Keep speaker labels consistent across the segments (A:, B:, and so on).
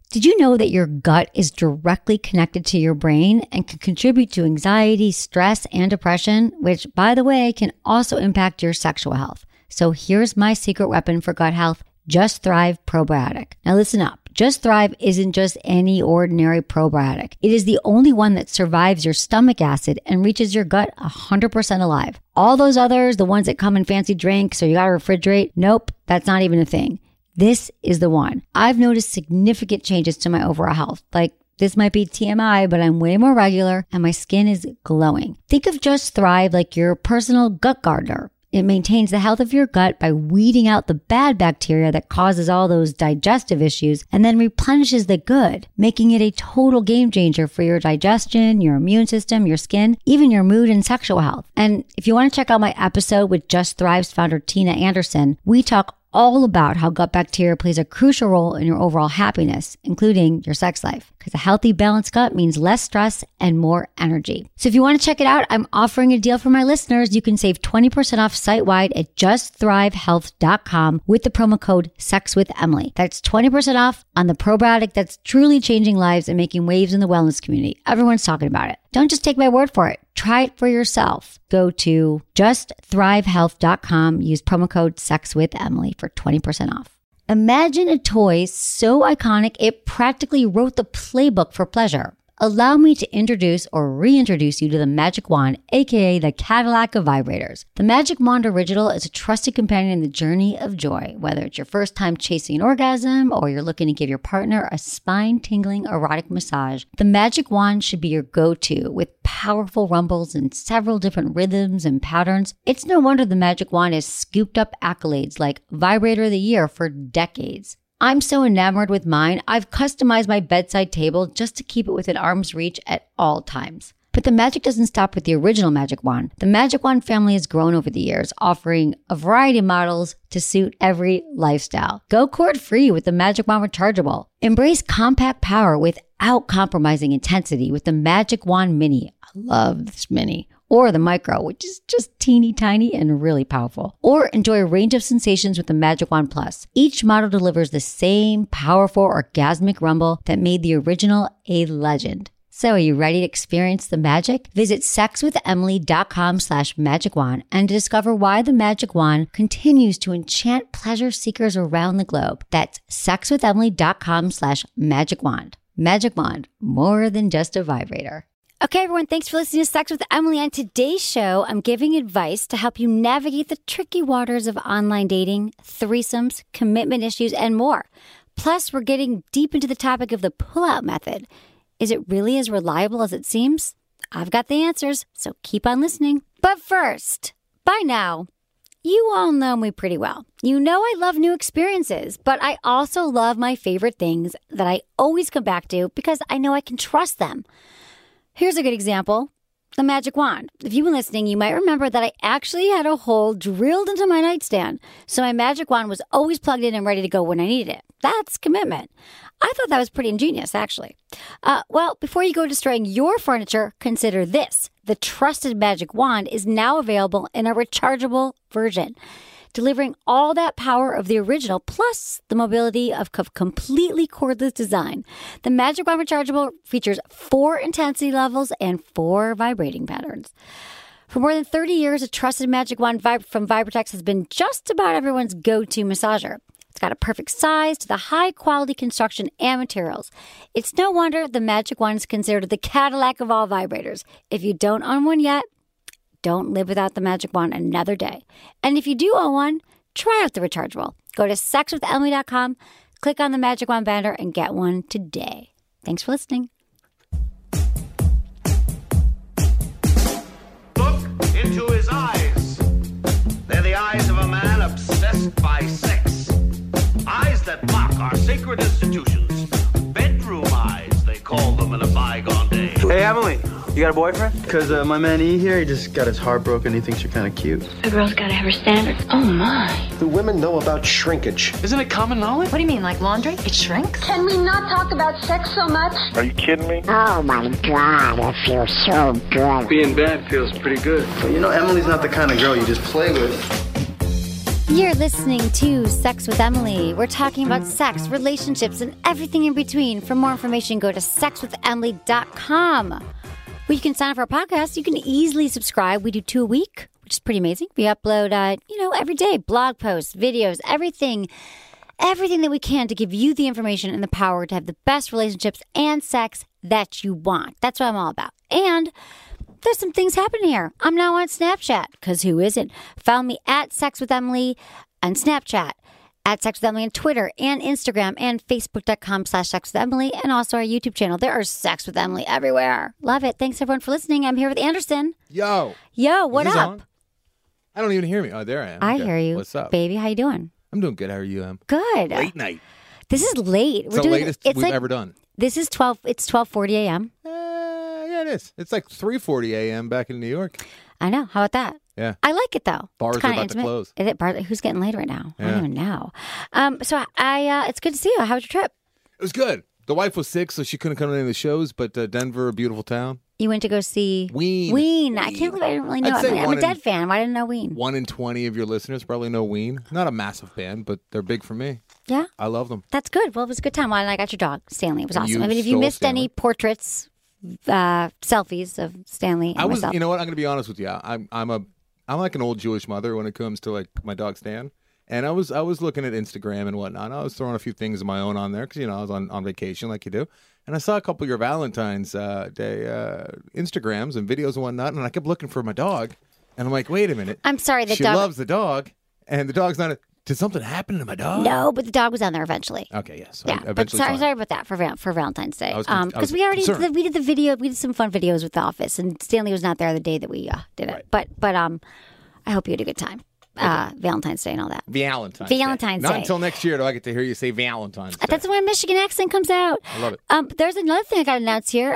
A: Did you know that your gut is directly connected to your brain and can contribute to anxiety, stress, and depression, which, by the way, can also impact your sexual health? So here's my secret weapon for gut health, Just Thrive Probiotic. Now listen up. Just Thrive isn't just any ordinary probiotic. It is the only one that survives your stomach acid and reaches your gut 100% alive. All those others, the ones that come in fancy drinks or you gotta refrigerate, nope, that's not even a thing. This is the one. I've noticed significant changes to my overall health. Like, this might be TMI, but I'm way more regular and my skin is glowing. Think of Just Thrive like your personal gut gardener. It maintains the health of your gut by weeding out the bad bacteria that causes all those digestive issues and then replenishes the good, making it a total game changer for your digestion, your immune system, your skin, even your mood and sexual health. And if you want to check out my episode with Just Thrive's founder, Tina Anderson, we talk all about how gut bacteria plays a crucial role in your overall happiness, including your sex life. Because a healthy, balanced gut means less stress and more energy. So if you want to check it out, I'm offering a deal for my listeners. You can save 20% off site-wide at justthrivehealth.com with the promo code SEXWithEmily. That's 20% off on the probiotic that's truly changing lives and making waves in the wellness community. Everyone's talking about it. Don't just take my word for it. Try it for yourself. Go to justthrivehealth.com. Use promo code SEXWithEmily for 20% off. Imagine a toy so iconic it practically wrote the playbook for pleasure. Allow me to introduce or reintroduce you to the Magic Wand, aka the Cadillac of vibrators. The Magic Wand Original is a trusted companion in the journey of joy. Whether it's your first time chasing an orgasm or you're looking to give your partner a spine-tingling erotic massage, the Magic Wand should be your go-to with powerful rumbles and several different rhythms and patterns. It's no wonder the Magic Wand has scooped up accolades like Vibrator of the Year for decades. I'm so enamored with mine, I've customized my bedside table just to keep it within arm's reach at all times. But the magic doesn't stop with the original Magic Wand. The Magic Wand family has grown over the years, offering a variety of models to suit every lifestyle. Go cord-free with the Magic Wand Rechargeable. Embrace compact power without compromising intensity with the Magic Wand Mini. I love this Mini. Or the Micro, which is just teeny tiny and really powerful. Or enjoy a range of sensations with the Magic Wand Plus. Each model delivers the same powerful orgasmic rumble that made the original a legend. So are you ready to experience the magic? Visit sexwithemily.com/magicwand and discover why the Magic Wand continues to enchant pleasure seekers around the globe. That's sexwithemily.com/magicwand. Magic Wand, more than just a vibrator. Okay, everyone, thanks for listening to Sex with Emily. On today's show, I'm giving advice to help you navigate the tricky waters of online dating, threesomes, commitment issues, and more. Plus, we're getting deep into the topic of the pull-out method. Is it really as reliable as it seems? I've got the answers, so keep on listening. But first, by now, you all know me pretty well. You know I love new experiences, but I also love my favorite things that I always come back to because I know I can trust them. Here's a good example, the Magic Wand. If you've been listening, you might remember that I actually had a hole drilled into my nightstand, so my Magic Wand was always plugged in and ready to go when I needed it. That's commitment. I thought that was pretty ingenious, actually. Well, before you go destroying your furniture, consider this. The trusted Magic Wand is now available in a rechargeable version, delivering all that power of the original, plus the mobility of completely cordless design. The Magic Wand Rechargeable features 4 intensity levels and 4 vibrating patterns. For more than 30 years, a trusted Magic Wand from Vibratex has been just about everyone's go-to massager. It's got a perfect size to the high-quality construction and materials. It's no wonder the Magic Wand is considered the Cadillac of all vibrators. If you don't own one yet, don't live without the Magic Wand another day. And if you do own one, try out the rechargeable. Go to sexwithemily.com, click on the Magic Wand banner, and get one today. Thanks for listening.
B: Look into his eyes. They're the eyes of a man obsessed by sex. Eyes that mock our sacred institutions. Bedroom eyes, they call them in a bygone day.
C: Hey, Emily. You got a boyfriend? Because my man E here, he just got his heart broken. He thinks you're kind of cute.
D: A girl's got to have her standards. Oh, my.
E: Do women know about shrinkage?
C: Isn't it common knowledge?
D: What do you mean, like laundry? It shrinks?
F: Can we not talk about sex so much?
E: Are you kidding me?
G: Oh my God, it feels so good.
C: Being bad feels pretty good. But you know, Emily's not the kind of girl you just play with.
A: You're listening to Sex with Emily. We're talking about sex, relationships, and everything in between. For more information, go to sexwithemily.com. Where you can sign up for our podcast. You can easily subscribe. We do 2 a week, which is pretty amazing. We upload, every day, blog posts, videos, everything that we can to give you the information and the power to have the best relationships and sex that you want. That's what I'm all about. And there's some things happening here. I'm now on Snapchat, because who isn't? Found me at Sex with Emily on Snapchat, at Sex with Emily on Twitter and Instagram, and Facebook.com/Sex with Emily, and also our YouTube channel. There are Sex with Emily everywhere. Love it. Thanks everyone for listening. I'm here with Anderson.
H: Yo,
A: what up?
H: On? I don't even hear me. Oh, there I am.
A: I
H: Okay.
A: hear you.
H: What's up,
A: baby? How you doing?
H: I'm doing good. How are you, Em?
A: Good.
H: Late night.
A: This is late.
H: It's the latest we've ever done.
A: This is 12. It's 12:40 a.m.
H: Yeah, it is. It's like 3:40 a.m. back in New York.
A: I know. How about that?
H: Yeah.
A: I like it though.
H: Bars
A: it's
H: are
A: kinda
H: about to
A: intimate.
H: close.
A: Is it who's getting laid right now? I
H: Yeah.
A: don't even know. So it's good to see you. How was your trip?
H: It was good. The wife was sick, so she couldn't come to any of the shows. But Denver, a beautiful town.
A: You went to go see
H: Ween.
A: I can't believe I didn't really know
H: I'd
A: it.
H: say
A: I'm
H: one
A: a
H: in-
A: Dead fan. Why didn't I know Ween?
H: 1 in 20 of your listeners probably know Ween. Not a massive band, but they're big for me.
A: Yeah,
H: I love them.
A: that's good. Well, it was a good time. Well, and I got your dog Stanley. It was
H: And
A: awesome.
H: you
A: I mean, if you
H: stole
A: missed
H: Stanley.
A: any portraits, selfies of Stanley, and myself.
H: You know what? I'm going to be honest with you. I'm like an old Jewish mother when it comes to like my dog Stan. And I was looking at Instagram and whatnot. I was throwing a few things of my own on there because I was on vacation like you do. And I saw a couple of your Valentine's Day Instagrams and videos and whatnot. And I kept looking for my dog. And I'm like, wait a minute.
A: I'm sorry,
H: she
A: dog
H: loves the dog, and the dog's not. Did something happen to my dog?
A: No, but the dog was on there eventually.
H: Okay, yes.
A: Yeah, but sorry about that for Valentine's Day.
H: I was
A: Because we already
H: concerned.
A: we did the video. We did some fun videos with The Office, and Stanley was not there the day that we did it.
H: Right.
A: But I hope you had a good time. Valentine's Day and all that.
H: Valentine's
A: Day.
H: Not until next year do I get to hear you say Valentine's Day.
A: That's when Michigan accent comes out.
H: I love it.
A: There's another thing I got to announce here.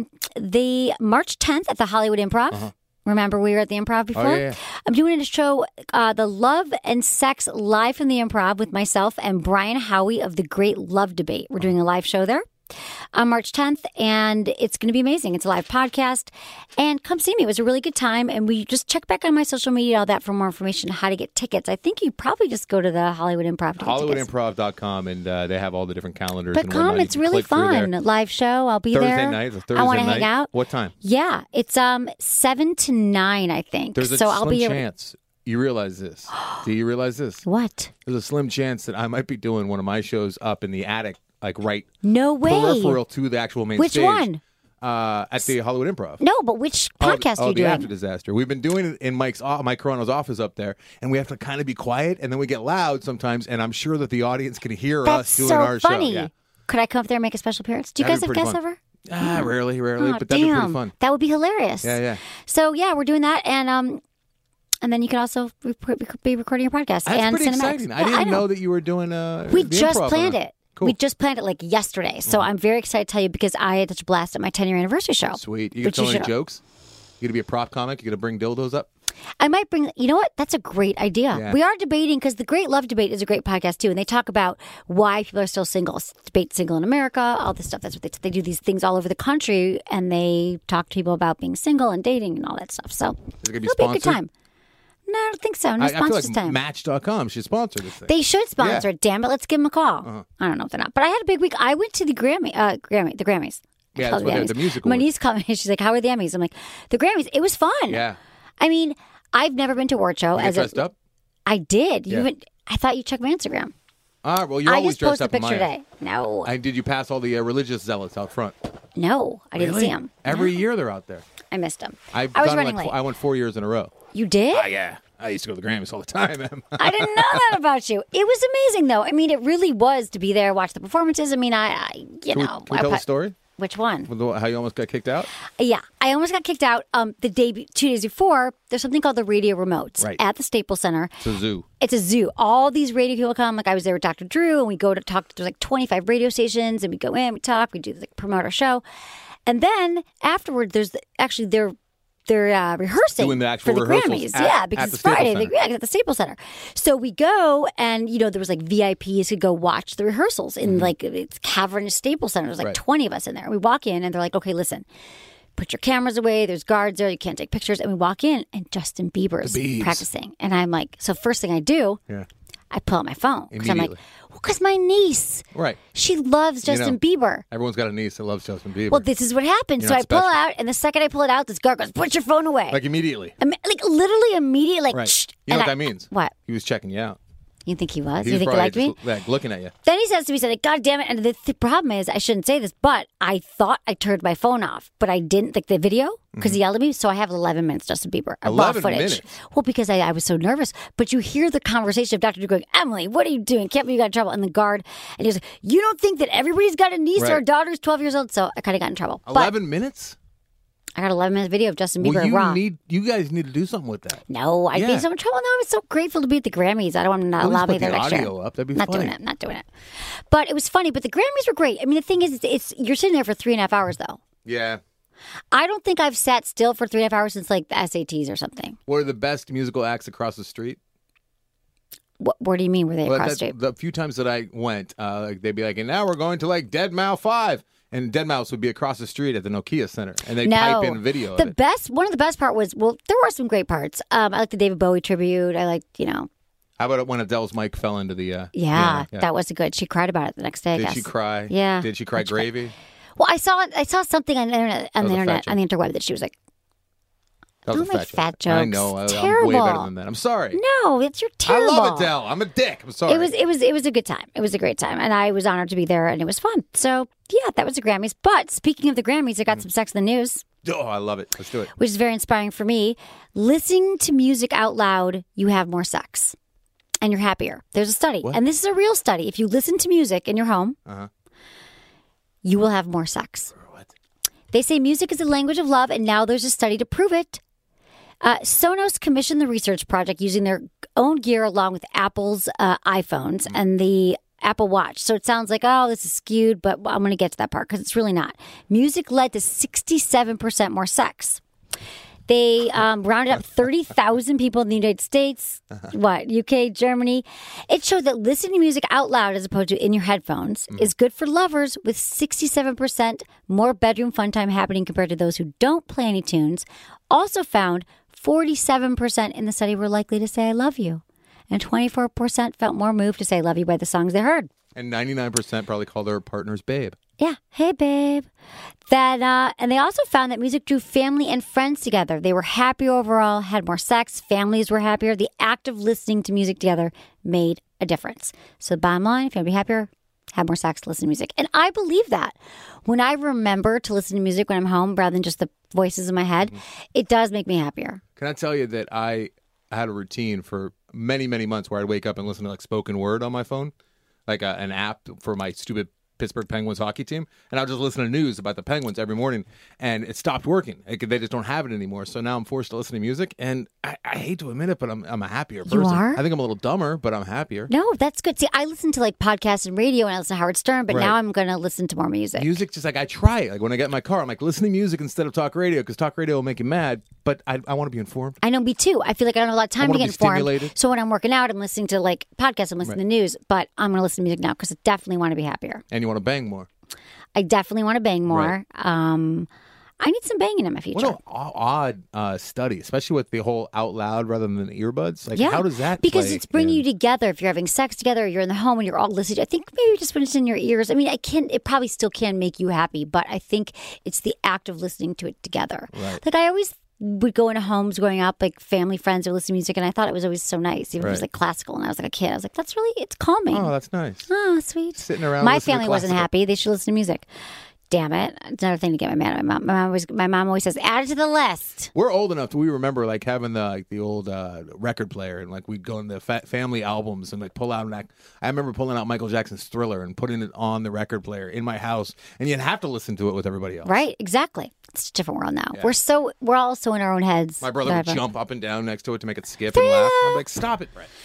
A: The March 10th at the Hollywood Improv. Remember we were at the Improv before?
H: yeah.
A: I'm doing a show, The Love and Sex Live from the Improv with myself and Brian Howie of The Great Love Debate. We're doing a live show there on March 10th, and it's going to be amazing. It's a live podcast, and come see me. It was a really good time, and we just check back on my social media, all that, for more information on how to get tickets. I think you probably just go to the Hollywood Improv to get tickets.
H: HollywoodImprov.com, and they have all the different calendars.
A: But
H: and
A: come,
H: whatnot.
A: it's
H: You can
A: really
H: click through
A: fun.
H: there.
A: Live show. I'll be
H: Thursday
A: there.
H: night. It's a Thursday
A: I want to
H: night.
A: hang out.
H: What time?
A: Yeah, it's 7 to 9, I think.
H: There's a
A: so I'll
H: slim
A: be
H: chance. You realize this? Do you realize this?
A: What?
H: There's a slim chance that I might be doing one of my shows up in the attic, like right
A: No way.
H: peripheral to the actual main
A: Which
H: stage.
A: one?
H: At the Hollywood Improv.
A: No, but which podcast are you
H: the
A: doing?
H: After Disaster. We've been doing it in Mike Corona's office up there, and we have to kind of be quiet, and then we get loud sometimes, and I'm sure that the audience can hear
A: That's
H: us doing
A: so
H: our
A: funny.
H: show. Yeah.
A: Could I come up there and make a special appearance? Do you
H: That'd
A: guys
H: be
A: have
H: pretty
A: guests
H: fun.
A: ever?
H: Rarely,
A: Oh,
H: but that'd be
A: damn.
H: pretty fun.
A: That would be hilarious.
H: Yeah.
A: So yeah, we're doing that, and then you can also be recording your podcast.
H: That's
A: and
H: pretty
A: Cinemax.
H: exciting. I
A: Yeah,
H: didn't
A: know
H: know that you were doing
A: We
H: the
A: just
H: improv
A: planned
H: on
A: it.
H: Cool.
A: We just planned it like yesterday. So I'm very excited to tell you because I had such a blast at my 10-year anniversary show.
H: Sweet. You
A: which
H: gonna tell any
A: should-
H: jokes? You gonna be a prop comic? You gonna bring dildos up?
A: I might bring, you know what? That's a great idea.
H: Yeah.
A: We are debating because the Great Love Debate is a great podcast too. And they talk about why people are still single, debate single in America, all this stuff. That's what they do these things all over the country. And they talk to people about being single and dating and all that stuff. So
H: Is it gonna be
A: it'll be a good
H: sponsored?
A: time. No, I don't think so. No
H: I feel
A: sponsors
H: like
A: time.
H: Match.com should sponsor this thing.
A: They should sponsor
H: Yeah.
A: it. Damn it. Let's give them a call. I don't know if they're not. But I had a big week. I went to the Grammys.
H: Yeah,
A: Called
H: that's what they're- the music
A: My
H: awards.
A: niece called me. She's like, how are the Emmys? I'm like, the Grammys. It was fun.
H: Yeah.
A: I mean, I've never been to a award show.
H: You get
A: as
H: dressed up?
A: I did.
H: Yeah.
A: I thought you checked my Instagram.
H: Well, you're
A: I
H: always
A: just
H: dressed
A: posted
H: up
A: a
H: in
A: picture
H: Maya.
A: today. No.
H: Did you pass all the religious zealots out front?
A: No. I didn't see them.
H: Every year they're out there.
A: I missed them.
H: I've
A: I was
H: done
A: running
H: like
A: late.
H: I went 4 years in a row.
A: You did?
H: Yeah. I used to go to the Grammys all the time, man.
A: I didn't know that about you. It was amazing, though. I mean, it really was to be there, watch the performances. I mean,
H: Can we tell the story?
A: Which one?
H: How you almost got kicked out?
A: Yeah, I almost got kicked out. The 2 days before, there's something called the Radio Remotes
H: Right.
A: at the Staples Center.
H: It's a zoo.
A: It's a zoo. All these radio people come. Like I was there with Dr. Drew, and we go to talk. There's like 25 radio stations, and we go in, we talk, we do like promote our show, and then afterward, they're rehearsing
H: Doing the actual
A: for the
H: rehearsals
A: Grammys.
H: at-
A: Yeah,
H: at
A: because
H: the
A: it's Friday.
H: Staples Center.
A: At the Staples Center. So we go, and there was like VIPs who go watch the rehearsals in like it's cavernous Staples Center. There's like
H: Right.
A: 20 of us in there. We walk in, and they're like, "Okay, listen, put your cameras away. There's guards there. You can't take pictures. And we walk in, and Justin Bieber's practicing. And I'm like, so first thing I do, I pull out my phone. Because I'm like, because my niece, she loves Justin Bieber.
H: Everyone's got a niece that loves Justin Bieber.
A: Well, this is what happened. So I pull out, and the second I pull it out, this guard goes, put your phone away.
H: Like immediately.
A: Like literally immediately. Like,
H: right. You know what that means?
A: What?
H: He was checking you out.
A: You think he was?
H: He
A: You think he liked me?
H: Like looking at you.
A: Then he says to me, God damn it. And the problem is, I shouldn't say this, but I thought I turned my phone off, but I didn't, like the video, because he yelled at me. So I have 11 minutes, Justin Bieber.
H: 11
A: footage.
H: minutes?
A: Well, because I was so nervous. But you hear the conversation of Dr. Drew going, Emily, what are you doing? Can't believe you got in trouble. And the guard, and he was like, you don't think that everybody's got a niece or a daughter who's 12 years old? So I kind of got in trouble.
H: 11 minutes?
A: I got an 11-minute video of Justin Bieber raw.
H: You guys need to do something with that.
A: No, I'd be in so much trouble. No, I was so grateful to be at the Grammys. I don't want to not allow me there next year.
H: Audio up. That'd be
A: not
H: funny.
A: Not doing it. But it was funny. But the Grammys were great. I mean, the thing is, it's you're sitting there for 3.5 hours, though.
H: Yeah.
A: I don't think I've sat still for 3.5 hours since like the SATs or something.
H: What are the best musical acts across the street?
A: Where do you mean? Were they across the street?
H: The few times that I went, they'd be like, and now we're going to like Deadmau 5. And Deadmau5 would be across the street at the Nokia Center, and they type in video. One of the best part was, there were some great parts. I liked the David Bowie tribute. I liked, How about when Adele's mic fell into the?
A: Yeah, that was good. She cried about it the next day.
H: Did she cry?
A: Yeah.
H: Did she cry gravy?
A: Well, I saw something on the interweb that she was like, don't make fat jokes.
H: I know.
A: It's terrible.
H: I'm way better than that. I'm sorry.
A: No, you're terrible.
H: I love Adele. I'm a dick. I'm sorry.
A: It was a good time. It was a great time, and I was honored to be there, and it was fun. So yeah, that was the Grammys. But speaking of the Grammys, I got some Sex in the News.
H: Oh, I love it. Let's do it.
A: Which is very inspiring for me. Listening to music out loud, you have more sex, and you're happier. There's a study, and this is a real study. If you listen to music in your home, you will have more sex.
H: What?
A: They say music is a language of love, and now there's a study to prove it. Sonos commissioned the research project using their own gear along with Apple's iPhones and the Apple Watch. So it sounds like, oh, this is skewed, but I'm going to get to that part because it's really not. Music led to 67% more sex. They rounded up 30,000 people in the United States, UK, Germany. It showed that listening to music out loud as opposed to in your headphones is good for lovers, with 67% more bedroom fun time happening compared to those who don't play any tunes. Also found 47% in the study were likely to say I love you, and 24% felt more moved to say I love you by the songs they heard.
H: And 99% probably call their partners babe.
A: Yeah. Hey, babe. And they also found that music drew family and friends together. They were happier overall, had more sex, families were happier. The act of listening to music together made a difference. So bottom line, if you want to be happier, have more sex, listen to music. And I believe that. When I remember to listen to music when I'm home rather than just the voices in my head, it does make me happier.
H: Can I tell you that I had a routine for many, many months where I'd wake up and listen to like spoken word on my phone, like an app for my stupid Pittsburgh Penguins hockey team, and I'll just listen to news about the Penguins every morning, and it stopped working. They just don't have it anymore, so now I'm forced to listen to music, and I hate to admit it, but I'm a happier person.
A: You are?
H: I think I'm a little dumber, but I'm happier.
A: No, that's good. See, I listen to like podcasts and radio, and I listen to Howard Stern, but now I'm going to listen to more music.
H: Music, just like I try it. Like when I get in my car, I'm like listening to music instead of talk radio, because talk radio will make you mad, but I want to be informed.
A: I know, me too. I feel like I don't have a lot of time to get informed.
H: Stimulated.
A: So when I'm working out, I'm listening to like podcasts, I'm listening to news, but I'm going to listen to music now because I definitely want to be happier.
H: And you want to bang more.
A: I definitely want to bang more. Right. I need some banging in my future.
H: What an odd study, especially with the whole out loud rather than earbuds. Like, how does that
A: Because
H: play
A: it's bringing you together. If you're having sex together, or you're in the home and you're all listening. I think maybe just when it's in your ears. I mean, it probably still can make you happy, but I think it's the act of listening to it together.
H: Right.
A: Like I always would go into homes growing up, like family, friends would listen to music, and I thought it was always so nice. Even if it was like classical, and I was like a kid. I was like, it's calming.
H: Oh, that's nice.
A: Oh, sweet.
H: Sitting around.
A: My family wasn't happy. They should listen to music. Damn it. It's another thing to get mad at my mom. My mom always says, add it to the list.
H: We're old enough to we remember like having the old record player, and like we'd go in the family albums and like pull out. I remember pulling out Michael Jackson's Thriller and putting it on the record player in my house, and you'd have to listen to it with everybody else.
A: Right, exactly. It's a different world now. Yeah. We're all so in our own heads.
H: My brother would jump up and down next to it to make it skip and laugh. I'm like, stop it, Brett.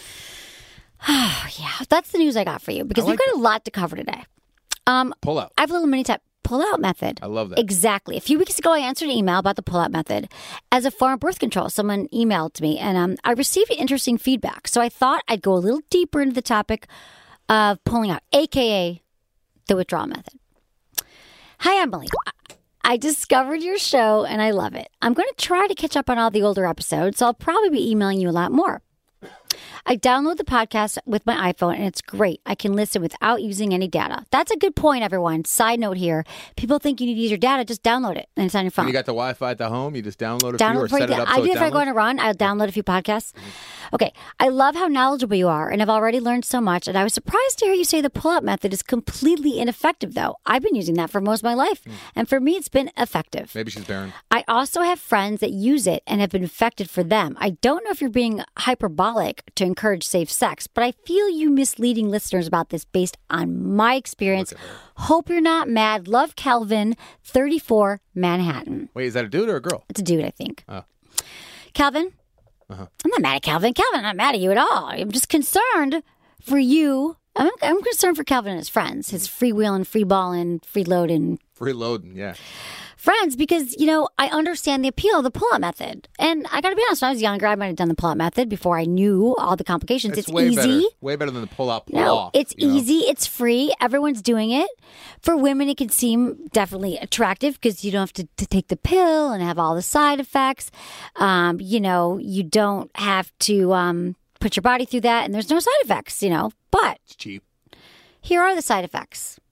A: Yeah, that's the news I got for you because we've got a lot to cover today.
H: Pull out.
A: I have a little mini tip. Pull-out method.
H: I love that.
A: Exactly. A few weeks ago, I answered an email about the pull-out method as a form of birth control. Someone emailed to me, and I received interesting feedback. So I thought I'd go a little deeper into the topic of pulling out, a.k.a. the withdrawal method. Hi, Emily. I discovered your show and I love it. I'm going to try to catch up on all the older episodes, so I'll probably be emailing you a lot more. I download the podcast with my iPhone, and it's great. I can listen without using any data. That's a good point, everyone. Side note here. People think you need to use your data. Just download it, and it's on your phone.
H: When you got the Wi-Fi at the home, you just download a few or set it up
A: I
H: so
A: do
H: it
A: if I go on
H: downloads?
A: a run. I'll download a few podcasts. Okay. I love how knowledgeable you are, and I've already learned so much. And I was surprised to hear you say the pull-up method is completely ineffective, though. I've been using that for most of my life, and for me, it's been effective.
H: Maybe she's barren.
A: I also have friends that use it and have been affected for them. I don't know if you're being hyperbolic to encourage safe sex, but I feel you misleading listeners about this based on my experience. Hope you're not mad. Love, Calvin, 34, Manhattan.
H: Wait, is that a dude or a girl?
A: It's a dude, I think.
H: Oh.
A: Calvin, I'm not mad at Calvin. Calvin, I'm not mad at you at all. I'm just concerned for you. I'm concerned for Calvin and his friends, his freewheeling, freeballing, freeloading.
H: Freeloading, yeah.
A: Friends, because, I understand the appeal of the pull-up method. And I got to be honest, when I was younger, I might have done the pull-up method before I knew all the complications. It's
H: way
A: easy.
H: Better. Way better than the pull-up, pull-off.
A: No, it's easy. It's free. Everyone's doing it. For women, it can seem definitely attractive because you don't have to take the pill and have all the side effects. You don't have to put your body through that, and there's no side effects, But
H: it's cheap.
A: Here are the side effects.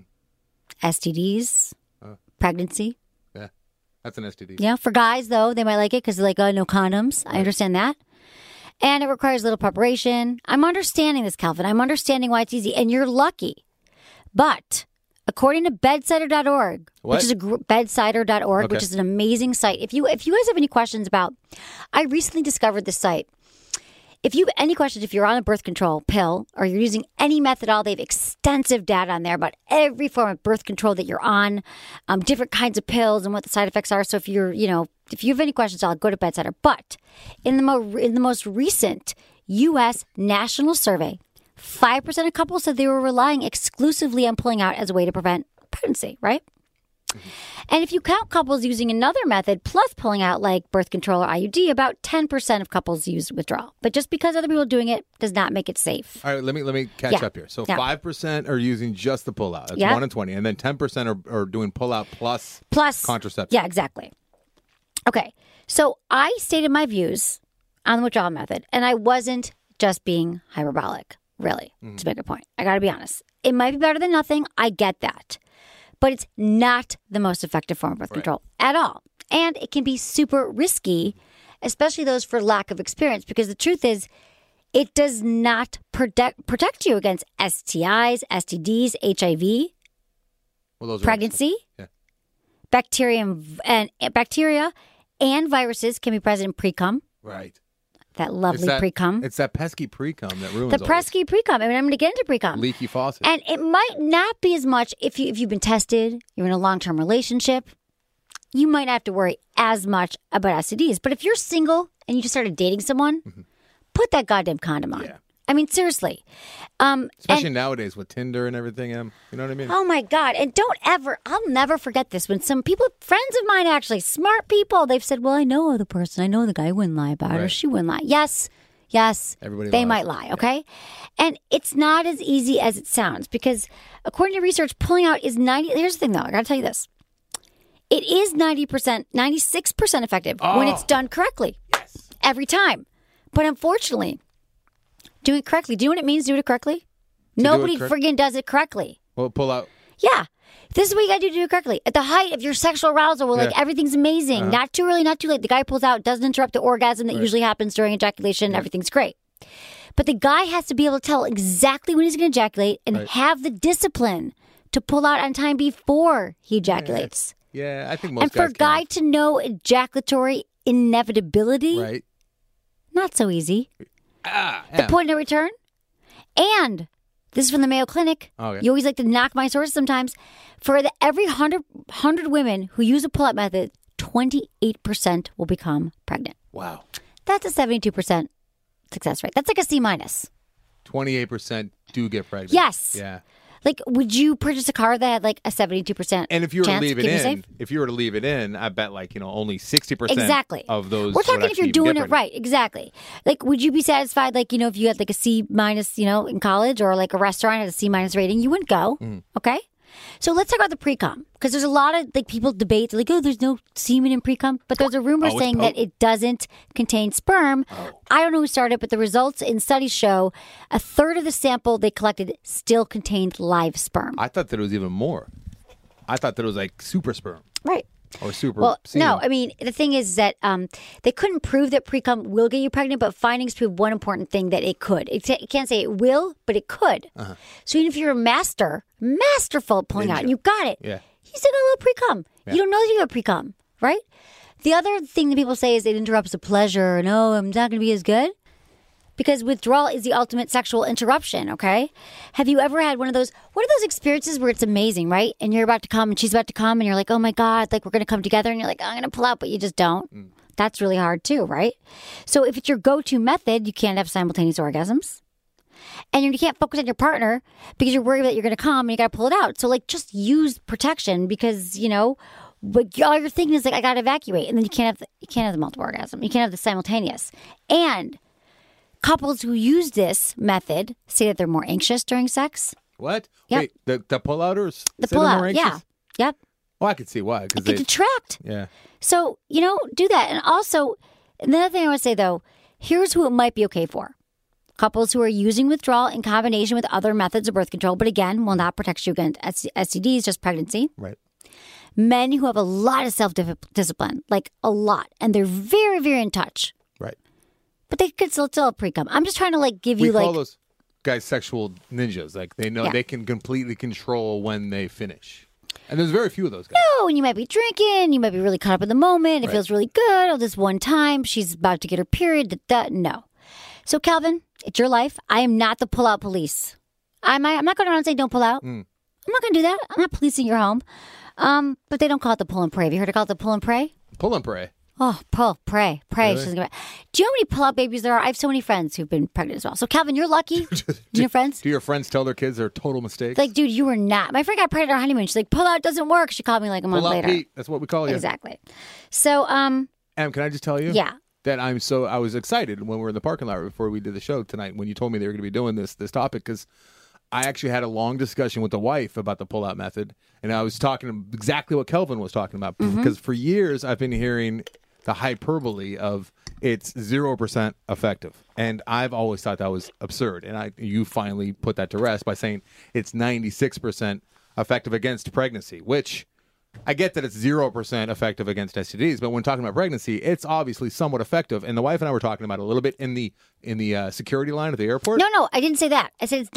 A: STDs. Pregnancy.
H: Yeah, that's an STD.
A: Yeah, for guys, though, they might like it because they're like, oh, no condoms. I understand that. And it requires little preparation. I'm understanding this, Calvin. I'm understanding why it's easy. And you're lucky. But according to bedsider.org, which is bedsider.org, which is an amazing site. If you guys have any questions about, I recently discovered this site. If you have any questions, if you're on a birth control pill or you're using any method at all, they have extensive data on there about every form of birth control that you're on, different kinds of pills and what the side effects are. So if you're, if you have any questions, I'll go to Bedsider. But in the most recent U.S. national survey, 5% of couples said they were relying exclusively on pulling out as a way to prevent pregnancy, right? And if you count couples using another method plus pulling out like birth control or IUD, about 10% of couples use withdrawal. But just because other people are doing it does not make it safe.
H: All right, let me catch up here. So 5% are using just the pull-out. That's 1 in 20. And then 10% are doing pull-out plus contraception.
A: Yeah, exactly. Okay, so I stated my views on the withdrawal method, and I wasn't just being hyperbolic, really, to make a point. I got to be honest. It might be better than nothing. I get that. But it's not the most effective form of birth control at all. And it can be super risky, especially those for lack of experience, because the truth is it does not protect you against STIs, STDs, HIV, pregnancy, bacteria and viruses can be present in pre-cum.
H: Right.
A: That lovely pre-cum.
H: It's that pesky pre-cum that ruins
A: the pesky pre-cum. I mean, I'm going to get into pre-cum.
H: Leaky faucet.
A: And it might not be as much if you've been tested, you're in a long-term relationship, you might not have to worry as much about STDs. But if you're single and you just started dating someone, put that goddamn condom on. Yeah. I mean, seriously.
H: Especially nowadays with Tinder and everything, you know what I mean?
A: Oh, my God. And I'll never forget this. When some people, friends of mine actually, smart people, they've said, well, I know the person. I know the guy who wouldn't lie about it or she wouldn't lie. Yes.
H: Everybody
A: they
H: lies.
A: might lie, okay? Yeah. And it's not as easy as it sounds because according to research, pulling out is 90. Here's the thing, though. I got to tell you this. It is 90%, 96% effective when it's done correctly.
H: Yes.
A: Every time. But unfortunately, do it correctly. Do you know what it means to do it correctly? Nobody friggin' does it correctly.
H: Well, pull out.
A: Yeah. This is what you got to do it correctly. At the height of your sexual arousal, where everything's amazing. Not too early, not too late. The guy pulls out, doesn't interrupt the orgasm that usually happens during ejaculation. Everything's great. But the guy has to be able to tell exactly when he's going to ejaculate and have the discipline to pull out on time before he ejaculates.
H: Yeah, I think most
A: guys can. And for a guy to know ejaculatory inevitability, not so easy. The point of return. And this is from the Mayo Clinic. Okay. You always like to knock my sources sometimes. For every 100 women who use a pull-up method, 28% will become pregnant.
H: Wow.
A: That's a 72% success rate. That's like a C minus.
H: 28% do get pregnant.
A: Yes.
H: Yeah.
A: Like, would you purchase a car that had like a 72%
H: And if you were to
A: chance
H: leave
A: to keep you safe?
H: if you were to leave it in, I bet only 60% of those.
A: We're talking
H: would
A: if you're
H: actually
A: doing
H: get
A: it right. Exactly. Like, would you be satisfied, like, if you had like a C minus, in college or like a restaurant had a C minus rating, you wouldn't go. Okay. So let's talk about the pre-cum, because there's a lot of people debate, like, oh, there's no semen in pre-cum, but there's a rumor saying that it doesn't contain sperm. I don't know who started it, but the results in studies show a third of the sample they collected still contained live sperm.
H: I thought that it was even more. I thought that it was like super sperm.
A: Right.
H: Or super
A: semen. No, I mean, the thing is that they couldn't prove that pre-cum will get you pregnant, but findings prove one important thing, that it could. It can't say it will, but it could. So even if you're a masterful at pulling out, and you got it, you still got a little pre-cum. You don't know that you have pre-cum, right? The other thing that people say is it interrupts the pleasure, and I'm not going to be as good. Because withdrawal is the ultimate sexual interruption, okay? Have you ever had one of those experiences where it's amazing, right? And you're about to come and she's about to come and you're like, oh my God, like we're going to come together, and you're like, I'm going to pull out, but you just don't. That's really hard too, right? So if it's your go-to method, you can't have simultaneous orgasms. And you can't focus on your partner because you're worried that you're going to come and you got to pull it out. So like just use protection because, but all you're thinking is like, I got to evacuate. And then you can't have the multiple orgasm. You can't have the simultaneous. And couples who use this method say that they're more anxious during sex.
H: What?
A: Yep.
H: Wait, the pullouters?
A: The pullout, yeah. Yep.
H: Well, I could see why. Because
A: they detract.
H: Yeah.
A: So, do that. And also, another thing I want to say, though, here's who it might be okay for. Couples who are using withdrawal in combination with other methods of birth control, but again, will not protect you against STDs, just pregnancy.
H: Right.
A: Men who have a lot of self-discipline, like a lot, and they're very, very in touch.
H: Right.
A: But they could still have pre-cum. I'm just trying to give
H: we
A: you
H: call those guys sexual ninjas. Like they know they can completely control when they finish. And there's very few of those guys.
A: No, and you might be drinking. You might be really caught up in the moment. It feels really good. Oh, this one time she's about to get her period. No. So Calvin, it's your life. I am not the pull-out police. I'm not going around and saying don't pull out. I'm not going to do that. I'm not policing your home. But they don't call it the pull and pray. Have you heard it called the pull and pray?
H: Pull and pray.
A: Oh, pray. Really? Do you know how many pull-out babies there are? I have so many friends who've been pregnant as well. So, Calvin, you're lucky. Your friends?
H: Do your friends tell their kids they're total mistakes?
A: Like, dude, you were not. My friend got pregnant at our honeymoon. She's like, pull-out doesn't work. She called me like a month later.
H: Pete. That's what we call you.
A: Exactly. So,
H: Em, can I just tell you?
A: Yeah.
H: That I was excited when we were in the parking lot before we did the show tonight when you told me they were going to be doing this topic because I actually had a long discussion with the wife about the pull-out method, and I was talking exactly what Kelvin was talking about because for years I've been hearing the hyperbole of it's 0% effective. And I've always thought that was absurd. And you finally put that to rest by saying it's 96% effective against pregnancy, which I get that it's 0% effective against STDs. But when talking about pregnancy, it's obviously somewhat effective. And the wife and I were talking about it a little bit in the security line at the airport.
A: No, I didn't say that. I said it's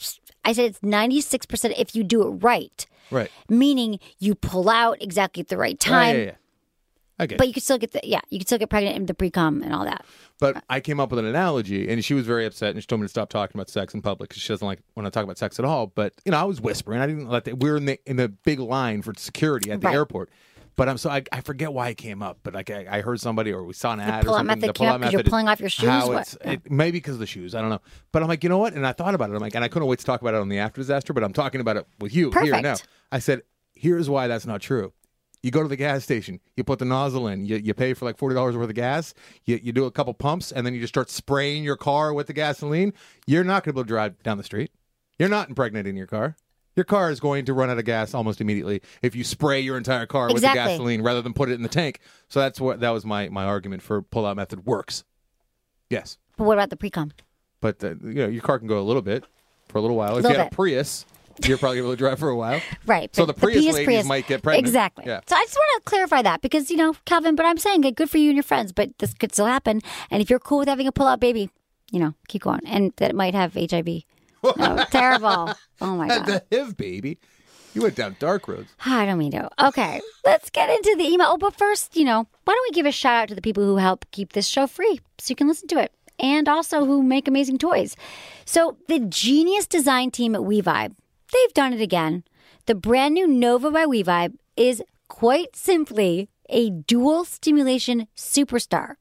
A: 96% if you do it right.
H: Right.
A: Meaning you pull out exactly at the right time.
H: Yeah. Okay.
A: But you could still get pregnant in the pre-cum and all that.
H: But I came up with an analogy, and she was very upset, and she told me to stop talking about sex in public because she doesn't like when I talk about sex at all. But I was whispering. I didn't let we were in the big line for security at the airport. But I forget why it came up. But I heard somebody or we saw an ad or something.
A: The pull-out method you're pulling off your shoes.
H: Maybe because of the shoes. I don't know. But I'm like, you know what? And I thought about it. I'm like, and I couldn't wait to talk about it on the after disaster. But I'm talking about it with you here now. I said, here's why that's not true. You go to the gas station, you put the nozzle in, you pay for like $40 worth of gas, you do a couple pumps, and then you just start spraying your car with the gasoline. You're not going to be able to drive down the street. You're not impregnating your car. Your car is going to run out of gas almost immediately if you spray your entire car with the gasoline rather than put it in the tank. So that was my argument for pull-out method works. Yes.
A: But what about the pre-cum?
H: But your car can go a little bit for a little while. If you had a Prius, you're probably able to drive for a while.
A: Right.
H: So the Prius ladies might get pregnant.
A: Exactly.
H: Yeah.
A: So I just want to clarify that because, Calvin, but I'm saying good for you and your friends, but this could still happen. And if you're cool with having a pull-out baby, keep going. And that it might have HIV. No, terrible. Oh, my God.
H: The HIV baby. You went down dark roads.
A: I don't mean to. Okay. Let's get into the email. Oh, but first, why don't we give a shout out to the people who help keep this show free so you can listen to it. And also who make amazing toys. So the genius design team at WeVibe, they've done it again. The brand new Nova by WeVibe is quite simply a dual stimulation superstar.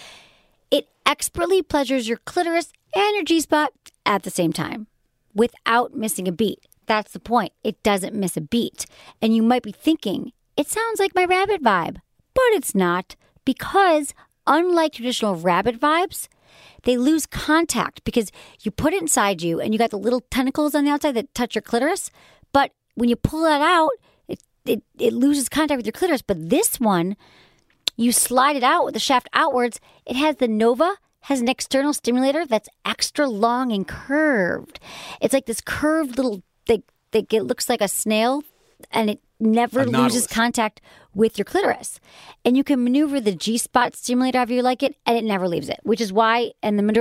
A: It expertly pleasures your clitoris and your G-spot at the same time without missing a beat. That's the point. It doesn't miss a beat. And you might be thinking, it sounds like my Rabbit Vibe. But it's not, because unlike traditional Rabbit Vibes, they lose contact because you put it inside you and you got the little tentacles on the outside that touch your clitoris, but when you pull that out, it loses contact with your clitoris. But this one, you slide it out with the shaft outwards. It has the Nova, has an external stimulator that's extra long and curved. It's like this curved little thing. It looks like a snail, and it never loses contact with your clitoris. And you can maneuver the G-spot stimulator however you like it, and it never leaves it, which is why, and the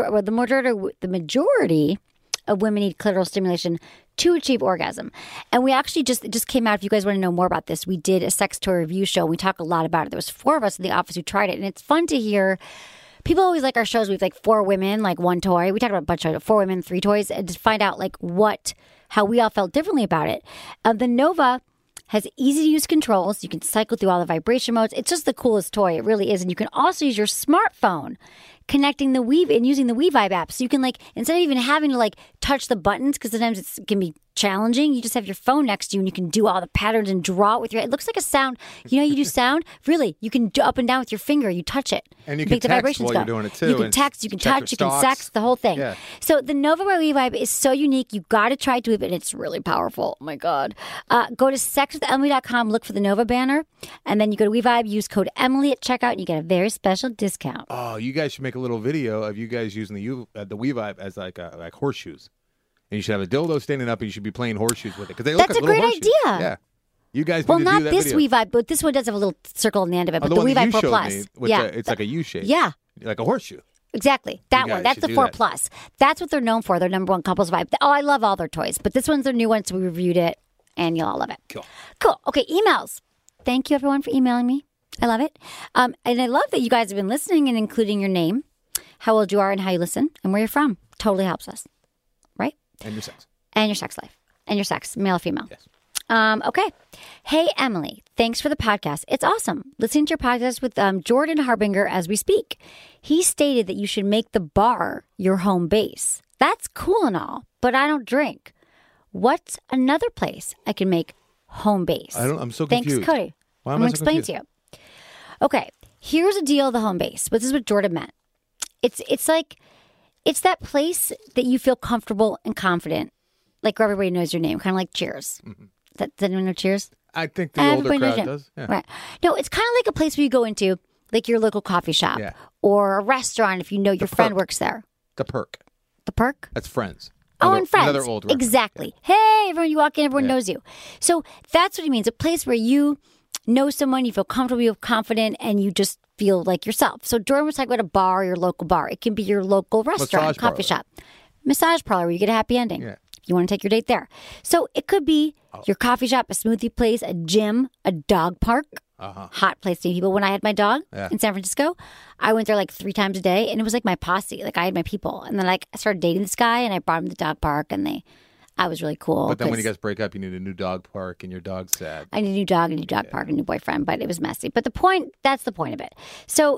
A: majority of women need clitoral stimulation to achieve orgasm. And we actually it just came out. If you guys want to know more about this, we did a sex toy review show. And we talk a lot about it. There was 4 of us in the office who tried it. And it's fun to hear. People always like our shows. We have like 4 women, like 1 toy. We talked about a bunch of 4 women, 3 toys, and to find out like how we all felt differently about it. The Nova has easy to use controls. You can cycle through all the vibration modes. It's just the coolest toy. It really is. And you can also use your smartphone connecting the Weave and using the WeVibe app. So you can, like, instead of even having to like touch the buttons, because sometimes it can be challenging, you just have your phone next to you and you can do all the patterns and draw it with your. It looks like a sound. You know, you do sound. Really, you can do up and down with your finger. You touch it,
H: and you can
A: make the
H: text
A: vibrations
H: while
A: go.
H: you're doing it too.
A: You can text, you can touch, you can sex, the whole thing.
H: Yeah.
A: So the Nova by WeVibe is so unique. You got to try to it, and it's really powerful. Oh my God! Go to sexwithemily.com, look for the Nova banner, and then you go to WeVibe. Use code Emily at checkout, and you get a very special discount.
H: Oh, you guys should make a little video of you guys using the WeVibe as like horseshoes. And you should have a dildo standing up, and you should be playing horseshoes with it because they look
A: That's
H: like
A: a
H: little
A: great
H: horseshoes.
A: idea.
H: Yeah, you guys.
A: Well,
H: need to
A: not
H: do that
A: this
H: video.
A: WeVibe, but this one does have a little circle on the end of it. But
H: the
A: the
H: one that
A: WeVibe
H: you
A: 4
H: showed
A: Plus,
H: me with
A: yeah,
H: it's like a U shape.
A: yeah,
H: like a horseshoe.
A: exactly. That
H: You
A: one.
H: guys
A: That's
H: should
A: the
H: do
A: 4
H: that.
A: Plus. That's what they're known for. Their number 1 couples vibe. Oh, I love all their toys, but this one's their new one, so we reviewed it, and you'll all love it. Cool. Okay, emails. Thank you, everyone, for emailing me. I love it, and I love that you guys have been listening and including your name, how old you are, and how you listen, and where you're from. Totally helps us, right?
H: And your sex.
A: And your sex life. And your sex, male or female.
H: Yes.
A: Okay. Hey, Emily, thanks for the podcast. It's awesome. Listening to your podcast with Jordan Harbinger as we speak. He stated that you should make the bar your home base. That's cool and all, but I don't drink. What's another place I can make home base?
H: I'm so confused.
A: Thanks, Cody.
H: Why
A: I'm
H: am
A: going
H: I
A: to
H: so
A: explain
H: confused?
A: to you. Okay. Here's a deal of the home base. But this is what Jordan meant. It's like, it's that place that you feel comfortable and confident. Like where everybody knows your name, kind of like Cheers. Mm-hmm. Does anyone know Cheers?
H: I think the older
A: Everybody knows
H: crowd
A: your-
H: does. Yeah.
A: Right. No, it's kind of like a place where you go into, like your local coffee shop
H: Yeah.
A: or a restaurant if you know your friend
H: Perk.
A: works there.
H: The Perk.
A: The Perk?
H: That's Friends.
A: And Friends.
H: Another old reference.
A: Exactly. Hey, everyone, you walk in, everyone knows you. So that's what he means. A place where you know someone, you feel comfortable, you feel confident, and you just feel like yourself. So Jordan was talking about a bar, your local bar. It can be your local restaurant,
H: Massage
A: coffee
H: parlor.
A: shop, massage parlor where you get a happy ending.
H: Yeah.
A: You want to take your date there. So it could be your coffee shop, a smoothie place, a gym, a dog park. Hot place to meet people. When I had my dog in San Francisco, I went there like 3 times a day, and it was like my posse. Like I had my people, and then like I started dating this guy, and I brought him to the dog park, and I was really cool.
H: But then when you
A: 'cause
H: guys break up, you need a new dog park, and your dog's sad.
A: I need a new dog, a new dog park, a new boyfriend, but it was messy. But that's the point of it. So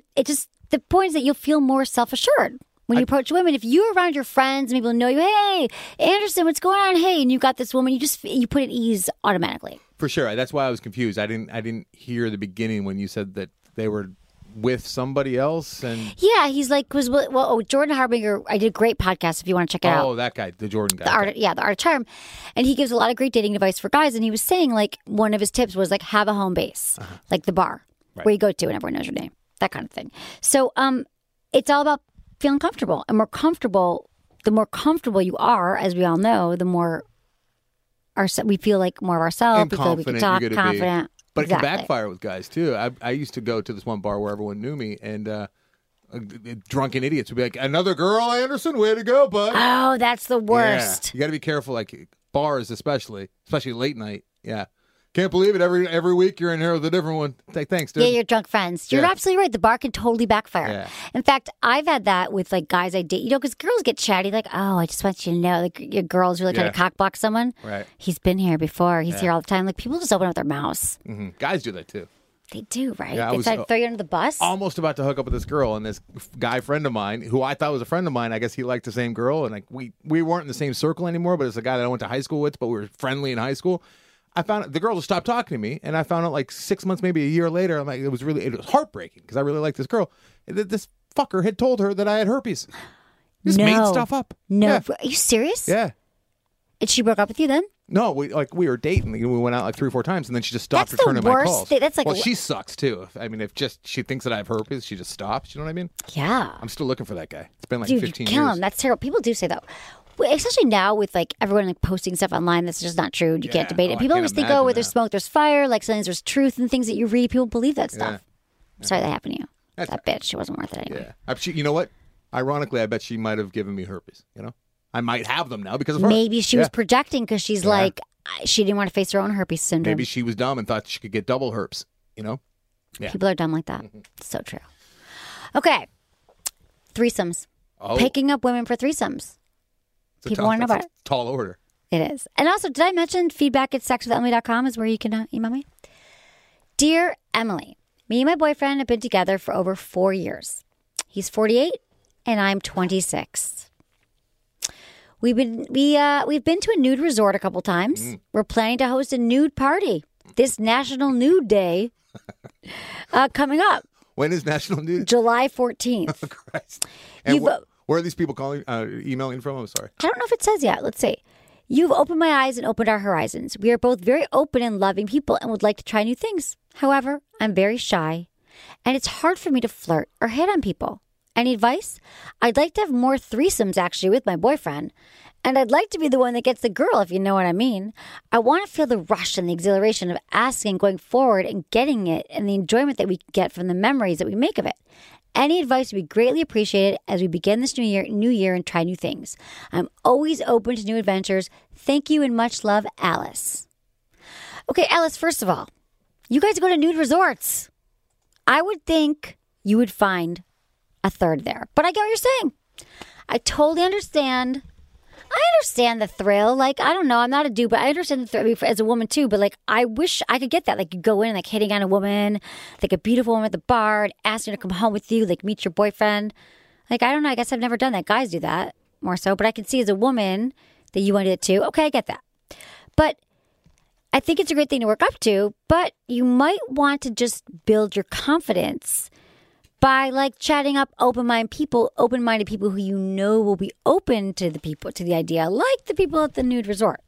A: the point is that you'll feel more self-assured. When you approach women, if you're around your friends and people know you, hey, Anderson, what's going on? Hey, and you got this woman, you put at ease automatically.
H: For sure. That's why I was confused. I didn't hear the beginning when you said that they were with somebody else. And
A: Yeah, he's like, Jordan Harbinger, I did a great podcast if you want to check it out.
H: oh, that guy, the Jordan guy.
A: The Art of Charm. And he gives a lot of great dating advice for guys. And he was saying, like, one of his tips was, like, have a home base, like the bar where you go to and everyone knows your name, that kind of thing. So it's all about feeling comfortable. And the more comfortable you are, as we all know, the more we feel like more of ourselves.
H: And
A: we feel like we can talk
H: you're gonna
A: confident.
H: be. But
A: Exactly.
H: it can backfire with guys, too. I used to go to this one bar where everyone knew me, and drunken idiots would be like, another girl, Anderson? Way to go, bud.
A: Oh, that's the worst.
H: Yeah. You got to be careful, like bars especially late night. Yeah. Can't believe it. Every week you're in here with a different one. Thanks, dude.
A: Yeah, your drunk friends. You're
H: Yeah.
A: absolutely right. The bar can totally backfire.
H: Yeah.
A: In fact, I've had that with like guys I date. Because girls get chatty, like, oh, I just want you to know, like your girls really trying
H: Yeah.
A: to cockblock someone.
H: Right.
A: He's been here before. He's here all the time. Like people just open up their mouths.
H: Mhm. Guys do that, too.
A: They do, right?
H: Yeah, I
A: They
H: was,
A: try to throw you under the bus.
H: Almost about to hook up with this girl, and this guy friend of mine, who I thought was a friend of mine, I guess he liked the same girl, and like we weren't in the same circle anymore, but it's a guy that I went to high school with, but we were friendly in high school. I found out the girl just stopped talking to me, and I found out like 6 months, maybe a year later, I'm like, it was heartbreaking because I really liked this girl. This fucker had told her that I had herpes. Just made stuff up.
A: No.
H: Yeah.
A: Are you serious?
H: Yeah.
A: And she broke up with you then?
H: No, we were dating. We went out like 3 or 4 times, and then she just stopped
A: That's the
H: returning my
A: worst
H: calls.
A: thing. That's like
H: well, she sucks too. If she thinks that I have herpes, she just stops. You know what I mean?
A: Yeah.
H: I'm still looking for that guy. It's been like
A: Dude,
H: 15
A: you kill
H: years.
A: him. That's terrible. People do say that. Well, especially now with like everyone like posting stuff online that's just not true. You can't debate it.
H: I
A: People
H: can't
A: always think,
H: imagine
A: where there's
H: that.
A: smoke, there's fire. Like sometimes there's truth in things that you read. People believe that stuff. I'm sorry that happened to you. That bitch, she wasn't worth it anyway.
H: Yeah. You know what? Ironically, I bet she might have given me herpes. You know, I might have them now because of her.
A: Maybe she was projecting because she's like, she didn't want to face her own herpes syndrome.
H: Maybe she was dumb and thought she could get double herpes. You know? Yeah.
A: People are dumb like that. So true. Okay. Threesomes.
H: Oh.
A: Picking up women for threesomes. People want to know about it.
H: Tall order.
A: It is. And also, did I mention feedback@sexwithemily.com is where you can email me? Dear Emily, me and my boyfriend have been together for over 4 years. He's 48 and I'm 26. We've been to a nude resort a couple times. We're planning to host a nude party this National Nude Day coming up.
H: When is National Nude?
A: July 14th.
H: Oh, Christ. And where are these people calling, emailing from? I'm sorry.
A: I don't know if it says yet. Let's see. You've opened my eyes and opened our horizons. We are both very open and loving people and would like to try new things. However, I'm very shy, and it's hard for me to flirt or hit on people. Any advice? I'd like to have more threesomes, actually, with my boyfriend. And I'd like to be the one that gets the girl, if you know what I mean. I want to feel the rush and the exhilaration of asking, going forward, and getting it, and the enjoyment that we get from the memories that we make of it. Any advice would be greatly appreciated as we begin this new year and try new things. I'm always open to new adventures. Thank you and much love, Alice. Okay, Alice, first of all, you guys go to nude resorts. I would think you would find a third there. But I get what you're saying. I totally understand. I understand the thrill. Like, I don't know. I'm not a dude, but I understand the thrill as a woman too. But like, I wish I could get that. Like, you go in like hitting on a woman, like a beautiful woman at the bar, and ask her to come home with you, like meet your boyfriend. Like, I don't know. I guess I've never done that. Guys do that more so. But I can see as a woman that you wanted it too. Okay, I get that. But I think it's a great thing to work up to. But you might want to just build your confidence by like chatting up open-minded people who you know will be open to the idea, like the people at the nude resort,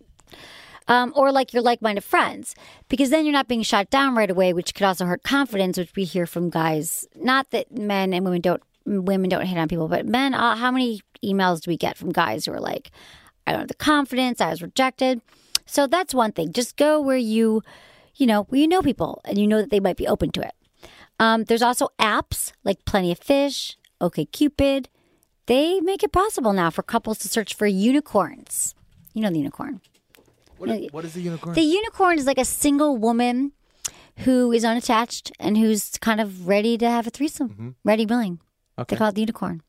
A: or like your like-minded friends, because then you're not being shot down right away, which could also hurt confidence, which we hear from guys. Not that men and women don't hit on people, but men. How many emails do we get from guys who are like, I don't have the confidence, I was rejected. So that's one thing. Just go where you know people and you know that they might be open to it. There's also apps like Plenty of Fish, OkCupid. They make it possible now for couples to search for unicorns. You know the unicorn.
H: What is the unicorn?
A: The unicorn is like a single woman who is unattached and who's kind of ready to have a threesome. Ready, willing.
H: Okay.
A: They call it the unicorn.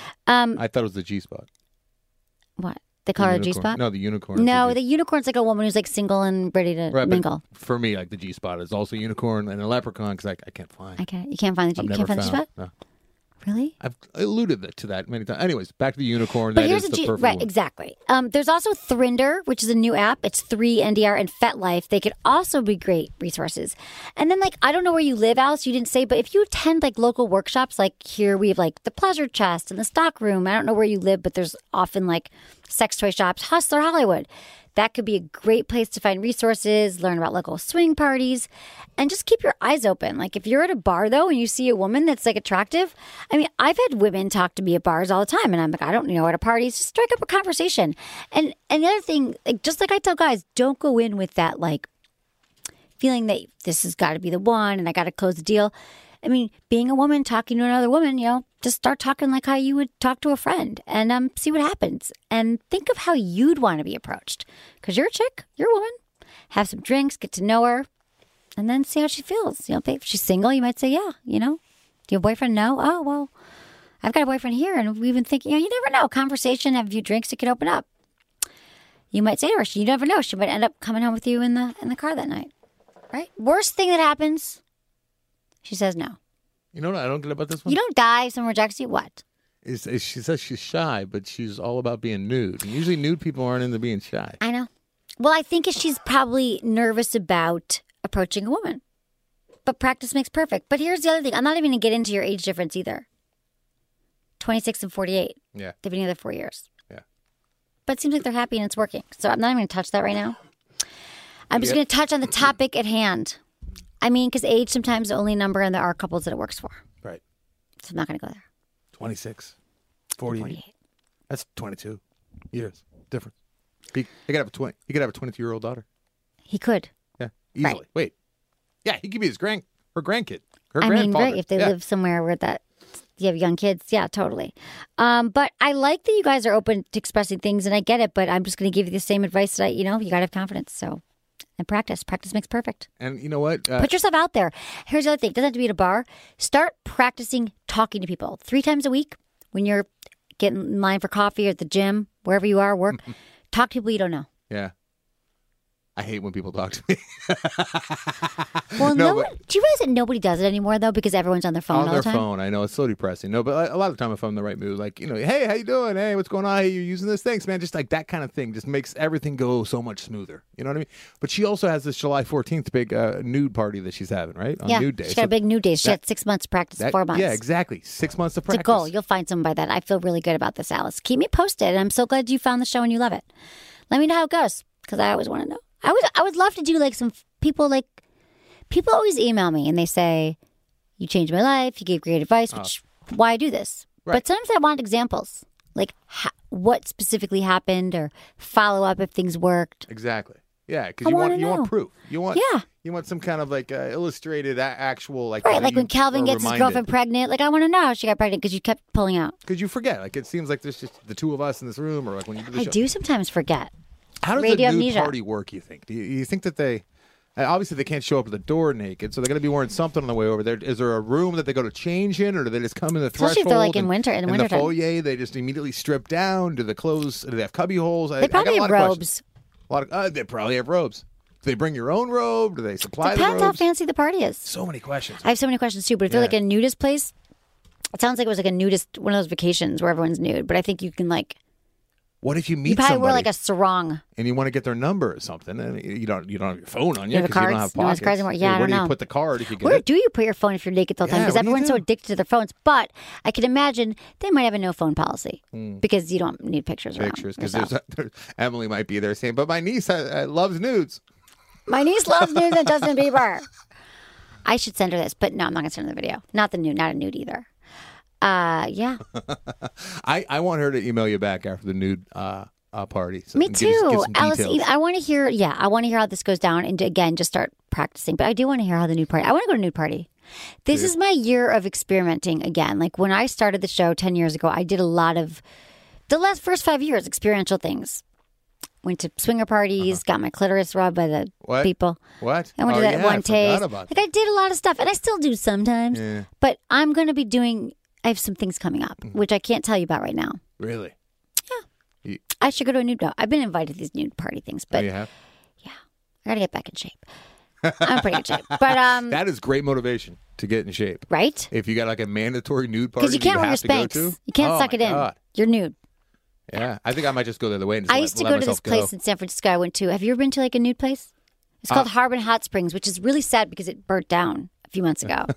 H: I thought it was the G-spot.
A: What? They call her a G-spot?
H: No, the unicorn.
A: No, the unicorn's like a woman who's like single and ready to mingle.
H: For me, like the G-spot is also a unicorn and a leprechaun because I can't find.
A: Okay, you can't find the G-spot?
H: No.
A: Really?
H: I've alluded to that many times. Anyways, back to the unicorn.
A: But
H: that
A: here's
H: is
A: a
H: the perfect
A: right,
H: one.
A: exactly. There's also Thrinder, which is a new app. It's 3NDR and FetLife. They could also be great resources. And then, like, I don't know where you live, Alice. You didn't say, but if you attend like local workshops, like here we have like the Pleasure Chest and the Stock Room. I don't know where you live, but there's often like sex toy shops, Hustler Hollywood. That could be a great place to find resources, learn about local swing parties, and just keep your eyes open. Like if you're at a bar, though, and you see a woman that's like attractive, I mean, I've had women talk to me at bars all the time, and I'm like, I don't know, at a party, just strike up a conversation. And the other thing, like, just like I tell guys, don't go in with that like feeling that this has got to be the one and I got to close the deal. I mean, being a woman talking to another woman, just start talking like how you would talk to a friend and see what happens. And think of how you'd want to be approached. Because you're a chick, you're a woman. Have some drinks, get to know her, and then see how she feels. If she's single, you might say, yeah, do you have a boyfriend? No? Oh, well, I've got a boyfriend here. And we've been thinking, you never know. Conversation, have a few drinks, it could open up. You might say to her, you never know. She might end up coming home with you in the car that night. Right? Worst thing that happens, she says no.
H: You know what I don't get about this one?
A: You don't die if someone rejects you. What?
H: Is she says she's shy, but she's all about being nude. And usually nude people aren't into being shy.
A: I know. Well, I think she's probably nervous about approaching a woman. But practice makes perfect. But here's the other thing. I'm not even going to get into your age difference either. 26 and 48.
H: Yeah.
A: They've been together 4 years.
H: Yeah.
A: But it seems like they're happy and it's working. So I'm not even going to touch that right now. I'm just going to touch on the topic at hand. I mean, because age sometimes is the only number, and there are couples that it works for.
H: Right.
A: So I'm not going to go there.
H: 26. 48. That's 22 years difference. He could have a 22-year-old daughter.
A: He could.
H: Yeah, easily.
A: Right.
H: Wait. Yeah, he could be her grandkid. Her
A: I mean,
H: grandfather.
A: right, if they live somewhere where you have young kids, yeah, totally. But I like that you guys are open to expressing things, and I get it. But I'm just going to give you the same advice that you got to have confidence. So, and practice. Practice makes perfect.
H: And you know what?
A: Put yourself out there. Here's the other thing. It doesn't have to be at a bar. Start practicing talking to people 3 times a week when you're getting in line for coffee or at the gym, wherever you are, work. Talk to people you don't know.
H: Yeah. I hate when people talk to me.
A: Well, do you realize that nobody does it anymore, though, because everyone's on their phone all the time?
H: On their phone. I know. It's so depressing. No, but a lot of the time if I'm in the right mood, like, hey, how you doing? Hey, what's going on? Hey, you using this? Thanks, man. Just like that kind of thing just makes everything go so much smoother. You know what I mean? But she also has this July 14th big nude party that she's having, right? On nude day.
A: She's got a big nude day. She had 6 months practice, 4 months.
H: Yeah, exactly. 6 months of practice.
A: It's a goal. You'll find someone by that. I feel really good about this, Alice. Keep me posted. And I'm so glad you found the show and you love it. Let me know how it goes, because I always want to know. I would love to do like some people always email me and they say, you changed my life, you gave great advice, which why I do this. Right. But sometimes I want examples, like what specifically happened or follow up if things worked.
H: Exactly. Yeah, because you want proof. You want some kind of like illustrated actual like
A: right, like when Calvin gets his girlfriend pregnant. Like I want to know how she got pregnant because you kept pulling out.
H: Because you forget. Like it seems like there's just the two of us in this room, or like when you do the show.
A: I do sometimes forget.
H: How does the nude party work, you think? Do you think that they... Obviously, they can't show up at the door naked, so they're going to be wearing something on the way over there. Is there a room that they go to change in, or do they just come in the threshold?
A: Especially if they're like in winter
H: the foyer, they just immediately strip down? Do the clothes... Do they have cubby holes?
A: They probably have robes.
H: They probably have robes. Do they bring your own robe? Do they supply the robes?
A: Depends how fancy the party is.
H: So many questions.
A: I have so many questions, too. But if they're like a nudist place, it sounds like it was like a nudist... One of those vacations where everyone's nude. But I think you can like...
H: What if you meet
A: somebody? You probably wear like a sarong.
H: And you want to get their number or something, and you don't have your phone on you because you don't have pockets.
A: No one's cards anymore. Yeah, I don't know.
H: Where do you put the card if you get
A: Where do you put your phone if you're naked the whole time? Because everyone's so addicted to their phones. But I can imagine they might have a no phone policy because you don't need pictures around
H: because Emily might be there saying, but my niece loves nudes.
A: My niece loves nudes and Justin Bieber. I should send her this, but no, I'm not going to send her the video. Not a nude either. Yeah.
H: I want her to email you back after the nude party. So
A: me too, Alice.
H: I
A: want to hear. Yeah, I want to hear how this goes down, and again, just start practicing. But I do want to hear how the nude party. I want to go to a nude party. This is my year of experimenting again. Like when I started the show 10 years ago, I did a lot of the first 5 years experiential things. Went to swinger parties, got my clitoris rubbed by the people.
H: What?
A: I went to that one taste. Like I did a lot of stuff, and I still do sometimes. Yeah. But I'm going to be doing. I have some things coming up, which I can't tell you about right now.
H: Really?
A: Yeah. I should go to a nude. I've been invited to these nude party things, but
H: you have?
A: Yeah, I got to get back in shape. I'm in pretty good shape, but
H: that is great motivation to get in shape,
A: right?
H: If you got like a mandatory nude party,
A: because you can't wear your Spanx, you can't suck it in. You're nude.
H: Yeah, I think I might just go the other way. And
A: I used to go to this place in San Francisco I went to. Have you ever been to like a nude place? It's called Harbin Hot Springs, which is really sad because it burnt down a few months ago.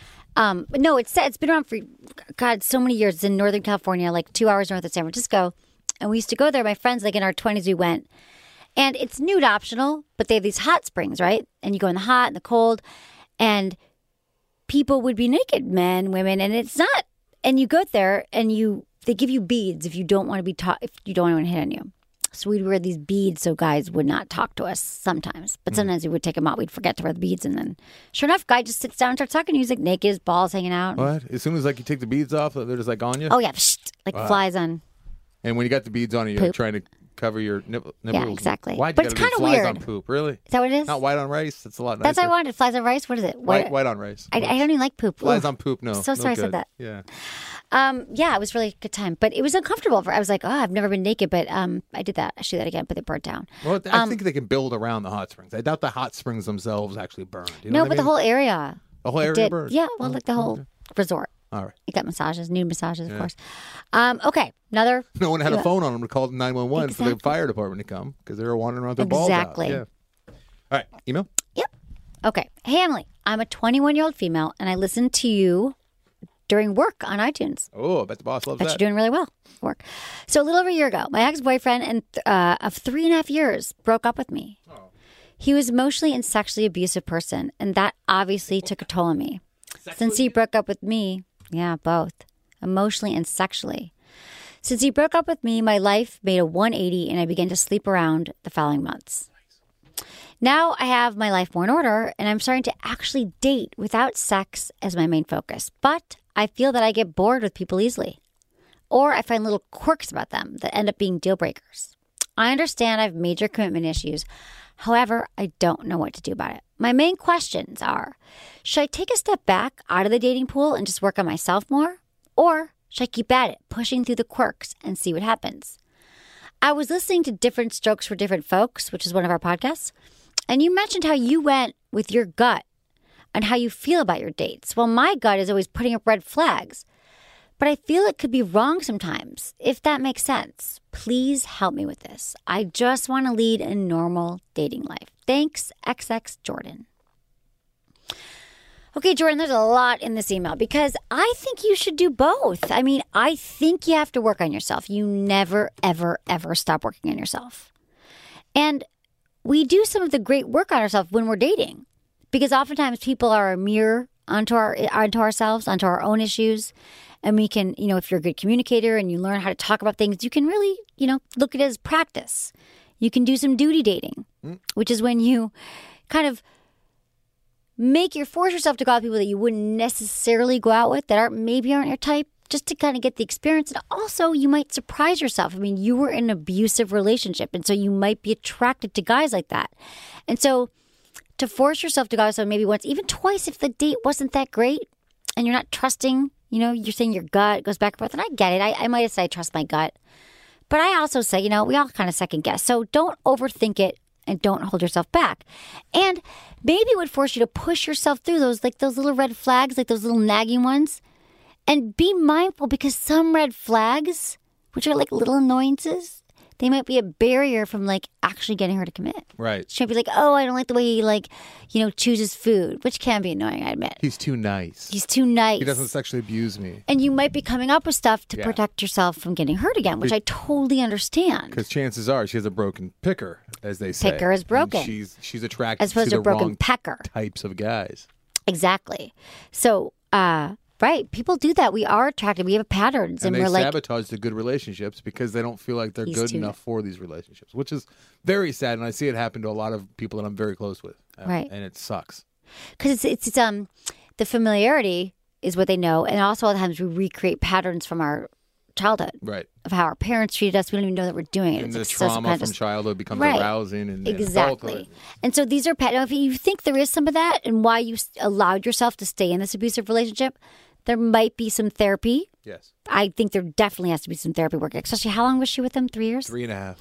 A: But no, it's been around for, God, so many years. It's in Northern California, like 2 hours north of San Francisco. And we used to go there. My friends, like in our 20s, we went. And it's nude optional, but they have these hot springs, right? And you go in the hot and the cold. And people would be naked, men, women. And it's not. And you go there and they give you beads if you don't want to be if you don't want anyone to hit on you. So we'd wear these beads so guys would not talk to us sometimes. But sometimes we would take them out. We'd forget to wear the beads. And then, sure enough, guy just sits down and starts talking. He's like naked, his balls hanging out.
H: What? As soon as like you take the beads off, they're just like on you?
A: Oh, yeah. Like flies on.
H: And when you got the beads on you, you're trying to cover your nipples.
A: Yeah, exactly.
H: Why'd
A: but
H: you
A: it's kind of
H: flies
A: weird.
H: on poop, really?
A: Is that what it is?
H: Not white on rice. That's a lot nicer.
A: That's what I wanted. Flies on rice? What is it?
H: White on rice.
A: I don't even like poop.
H: Flies on poop, no.
A: So sorry I said that.
H: Yeah.
A: Yeah, it was really a good time. But it was uncomfortable. I was like, I've never been naked. But I did that. I should do that again, but it burnt down.
H: Well, I think they can build around the hot springs. I doubt the hot springs themselves actually burned. You know
A: but the whole area.
H: The whole area burned?
A: Yeah, well, like the whole resort.
H: All right.
A: You got massages, nude massages, of course. Okay, another.
H: No one had a phone on them to call 911 for the fire department to come because they were wandering around with their balls out.
A: Exactly.
H: Yeah. All right, email?
A: Yep. Okay. Hey, Emily, I'm a 21-year-old female, and I listen to you during work on iTunes.
H: Oh, I bet the boss loves that.
A: You're doing really well. Work. So a little over a year ago, my ex-boyfriend of 3.5 years broke up with me. Oh. He was emotionally and sexually abusive person, and that obviously took a toll on me. Since he broke up with me, yeah, both, emotionally and sexually. Since he broke up with me, my life made a 180 and I began to sleep around the following months. Now I have my life more in order and I'm starting to actually date without sex as my main focus. But I feel that I get bored with people easily. Or I find little quirks about them that end up being deal breakers. I understand I have major commitment issues. However, I don't know what to do about it. My main questions are, should I take a step back out of the dating pool and just work on myself more? Or should I keep at it, pushing through the quirks and see what happens? I was listening to Different Strokes for Different Folks, which is one of our podcasts, and you mentioned how you went with your gut and how you feel about your dates. Well, my gut is always putting up red flags, but I feel it could be wrong sometimes, if that makes sense. Please help me with this. I just want to lead a normal dating life. Thanks, XX Jordan. Okay, Jordan, there's a lot in this email because I think you should do both. I mean, I think you have to work on yourself. You never, ever, ever stop working on yourself. And we do some of the great work on ourselves when we're dating because oftentimes people are a mirror onto ourselves, onto our own issues. And we can, if you're a good communicator and you learn how to talk about things, you can really, look at it as practice. You can do some duty dating, which is when you kind of force yourself to go out with people that you wouldn't necessarily go out with, that maybe aren't your type, just to kind of get the experience. And also, you might surprise yourself. I mean, you were in an abusive relationship, and so you might be attracted to guys like that. And so to force yourself to go out with someone maybe once, even twice, if the date wasn't that great and you're not trusting, you're saying your gut goes back and forth. And I get it. I might have said I trust my gut. But I also say, we all kind of second guess. So don't overthink it. And don't hold yourself back. And maybe it would force you to push yourself through those little red flags, like those little nagging ones. And be mindful because some red flags, which are like little annoyances, they might be a barrier from actually getting her to commit.
H: Right.
A: She might be like, oh, I don't like the way he chooses food, which can be annoying, I admit.
H: He's too nice.
A: He doesn't
H: sexually abuse me.
A: And you might be coming up with stuff to protect yourself from getting hurt again, which I totally understand.
H: Because chances are she has a broken picker, as they say.
A: Picker is broken.
H: And she's attracted
A: as opposed
H: to
A: a
H: the
A: broken
H: wrong
A: pecker
H: types of guys.
A: Exactly. So, right, people do that. We are attracted. We have patterns,
H: and
A: we're
H: they sabotage the good relationships because they don't feel like they're good enough for these relationships, which is very sad. And I see it happen to a lot of people that I'm very close with.
A: Right,
H: and it sucks
A: because it's the familiarity is what they know, and also all the times we recreate patterns from our childhood,
H: right,
A: of how our parents treated us. We don't even know that we're doing it.
H: And
A: it's
H: the trauma from childhood becomes arousing, and
A: exactly. And so these are patterns. If you think there is some of that, and why you allowed yourself to stay in this abusive relationship, there might be some therapy.
H: Yes.
A: I think there definitely has to be some therapy work. Especially, how long was she with him? 3 years?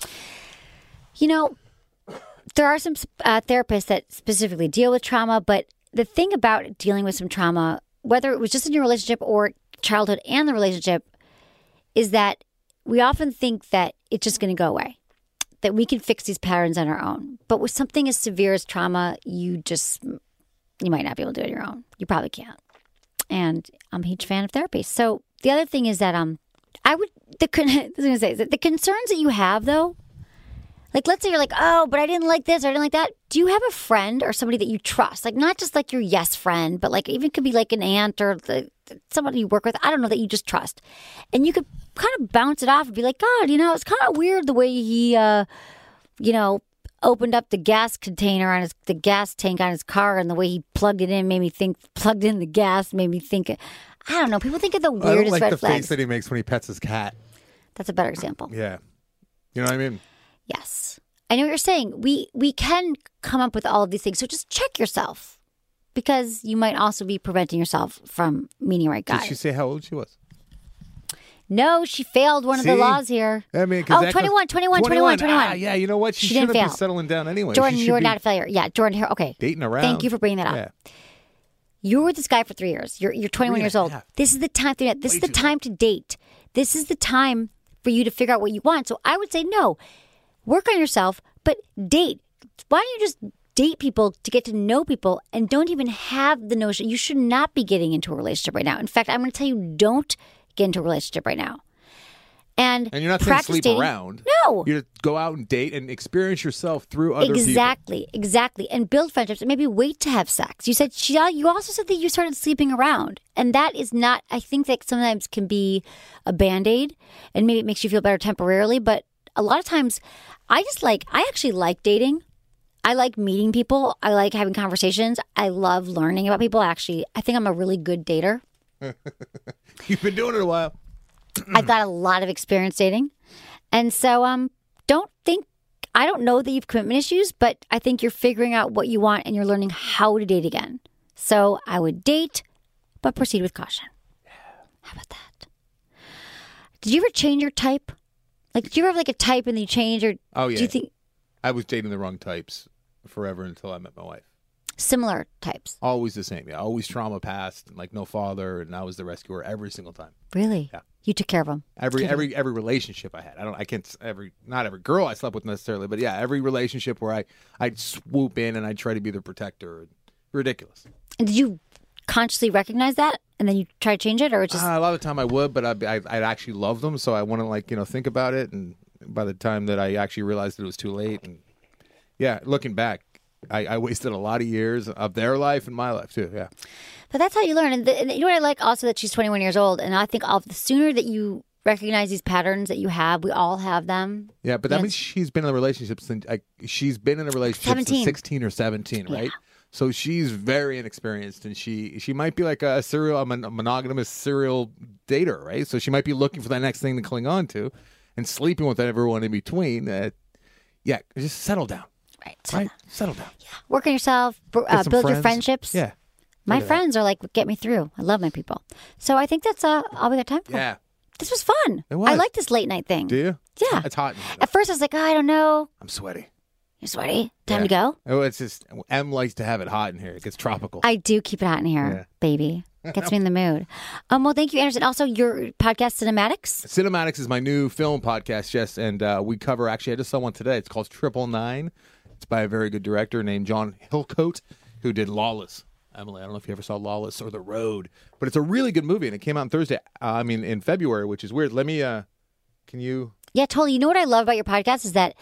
H: 3.5.
A: There are some therapists that specifically deal with trauma, but the thing about dealing with some trauma, whether it was just in your relationship or childhood and the relationship, is that we often think that it's just going to go away, that we can fix these patterns on our own. But with something as severe as trauma, you might not be able to do it on your own. You probably can't. And I'm a huge fan of therapy. So the other thing is that the concerns that you have, though, let's say you're like, oh, but I didn't like this or I didn't like that. Do you have a friend or somebody that you trust? Not just your yes friend, but even could be an aunt or somebody you work with. I don't know, that you just trust. And you could kind of bounce it off and be like, God, it's kind of weird the way he, opened up the gas container on the gas tank on his car, and the way he plugged it in plugged in the gas made me think. I don't know. People think of the weirdest
H: I don't like
A: red
H: the
A: flags.
H: face that he makes when he pets his cat.
A: That's a better example.
H: Yeah. You know what I mean?
A: Yes. I know what you're saying. We can come up with all of these things. So just check yourself, because you might also be preventing yourself from meeting the right guy.
H: Did she say how old she was?
A: No, she failed one of the laws here.
H: I mean,
A: 21.
H: Yeah, you know what? She shouldn't be settling down anyway.
A: Jordan, you're not a failure. Yeah, Jordan, here. Okay.
H: Dating around.
A: Thank you for bringing that up. Yeah. You were with this guy for 3 years. You're 21 years old. This is the time to date. This is the time to date. This is the time for you to figure out what you want. So I would say no. Work on yourself, but date. Why don't you just date people to get to know people and don't even have the notion you should not be getting into a relationship right now. In fact, I'm going to tell you, don't get into a relationship right now. And
H: you're not saying
A: practice
H: sleep
A: dating.
H: around.
A: No.
H: You just go out and date and experience yourself through other people.
A: Exactly. And build friendships and maybe wait to have sex. You said you also said that you started sleeping around. And that is not, I think that sometimes can be a Band-Aid and maybe it makes you feel better temporarily. But a lot of times I actually like dating. I like meeting people. I like having conversations. I love learning about people. I think I'm a really good dater.
H: You've been doing it a while.
A: I've got a lot of experience dating. And so I don't know that you have commitment issues, but I think you're figuring out what you want and you're learning how to date again. So I would date, but proceed with caution. How about that? Did you ever change your type? Like, did you ever have like a type and then you change or
H: Oh, yeah.
A: do you think
H: I was dating the wrong types forever until I met my wife.
A: similar types?
H: Always the same. Yeah, always trauma past, and like no father, and I was the rescuer every single time.
A: Really?
H: Yeah.
A: You took care of them.
H: Every relationship I had. Not every girl I slept with necessarily, but yeah, every relationship where I'd swoop in and I'd try to be the protector. Ridiculous.
A: And did you consciously recognize that and then you try to change it, or just
H: A lot of the time I would, but I'd actually love them, so I wouldn't think about it. And by the time that I actually realized it was too late, and yeah, looking back, I wasted a lot of years of their life and my life too. Yeah.
A: But that's how you learn. And you know what I like also that she's 21 years old. And I think the sooner that you recognize these patterns that you have, we all have them.
H: Yeah, but that means she's been in a relationship since 16 or 17, right?
A: Yeah.
H: So she's very inexperienced, and she might be like a monogamous serial dater, right? So she might be looking for that next thing to cling on to, and sleeping with everyone in between. Yeah, just settle down.
A: Right.
H: Settle down.
A: Yeah. Work on yourself. Build your friendships.
H: Yeah.
A: My friends are like, get me through. I love my people. So I think that's all we got time for.
H: Yeah.
A: This was fun.
H: It was.
A: I like this late night thing.
H: Do you?
A: Yeah.
H: It's hot in here.
A: At first I was like, I don't know.
H: I'm sweaty.
A: You're sweaty? Time to go?
H: Oh, it's just Em likes to have it hot in here. It gets tropical.
A: I do keep it hot in here, baby. Gets me in the mood. Well, thank you, Anderson. Also, your podcast, Cinematics.
H: Cinematics is my new film podcast, Jess, and we cover, actually, I just saw one today. It's called 999. It's by a very good director named John Hillcoat, who did Lawless. Emily, I don't know if you ever saw Lawless or The Road, but it's a really good movie, and it came out on Thursday. In February, which is weird. Let me, can you?
A: Yeah, totally. You know what I love about your podcast is that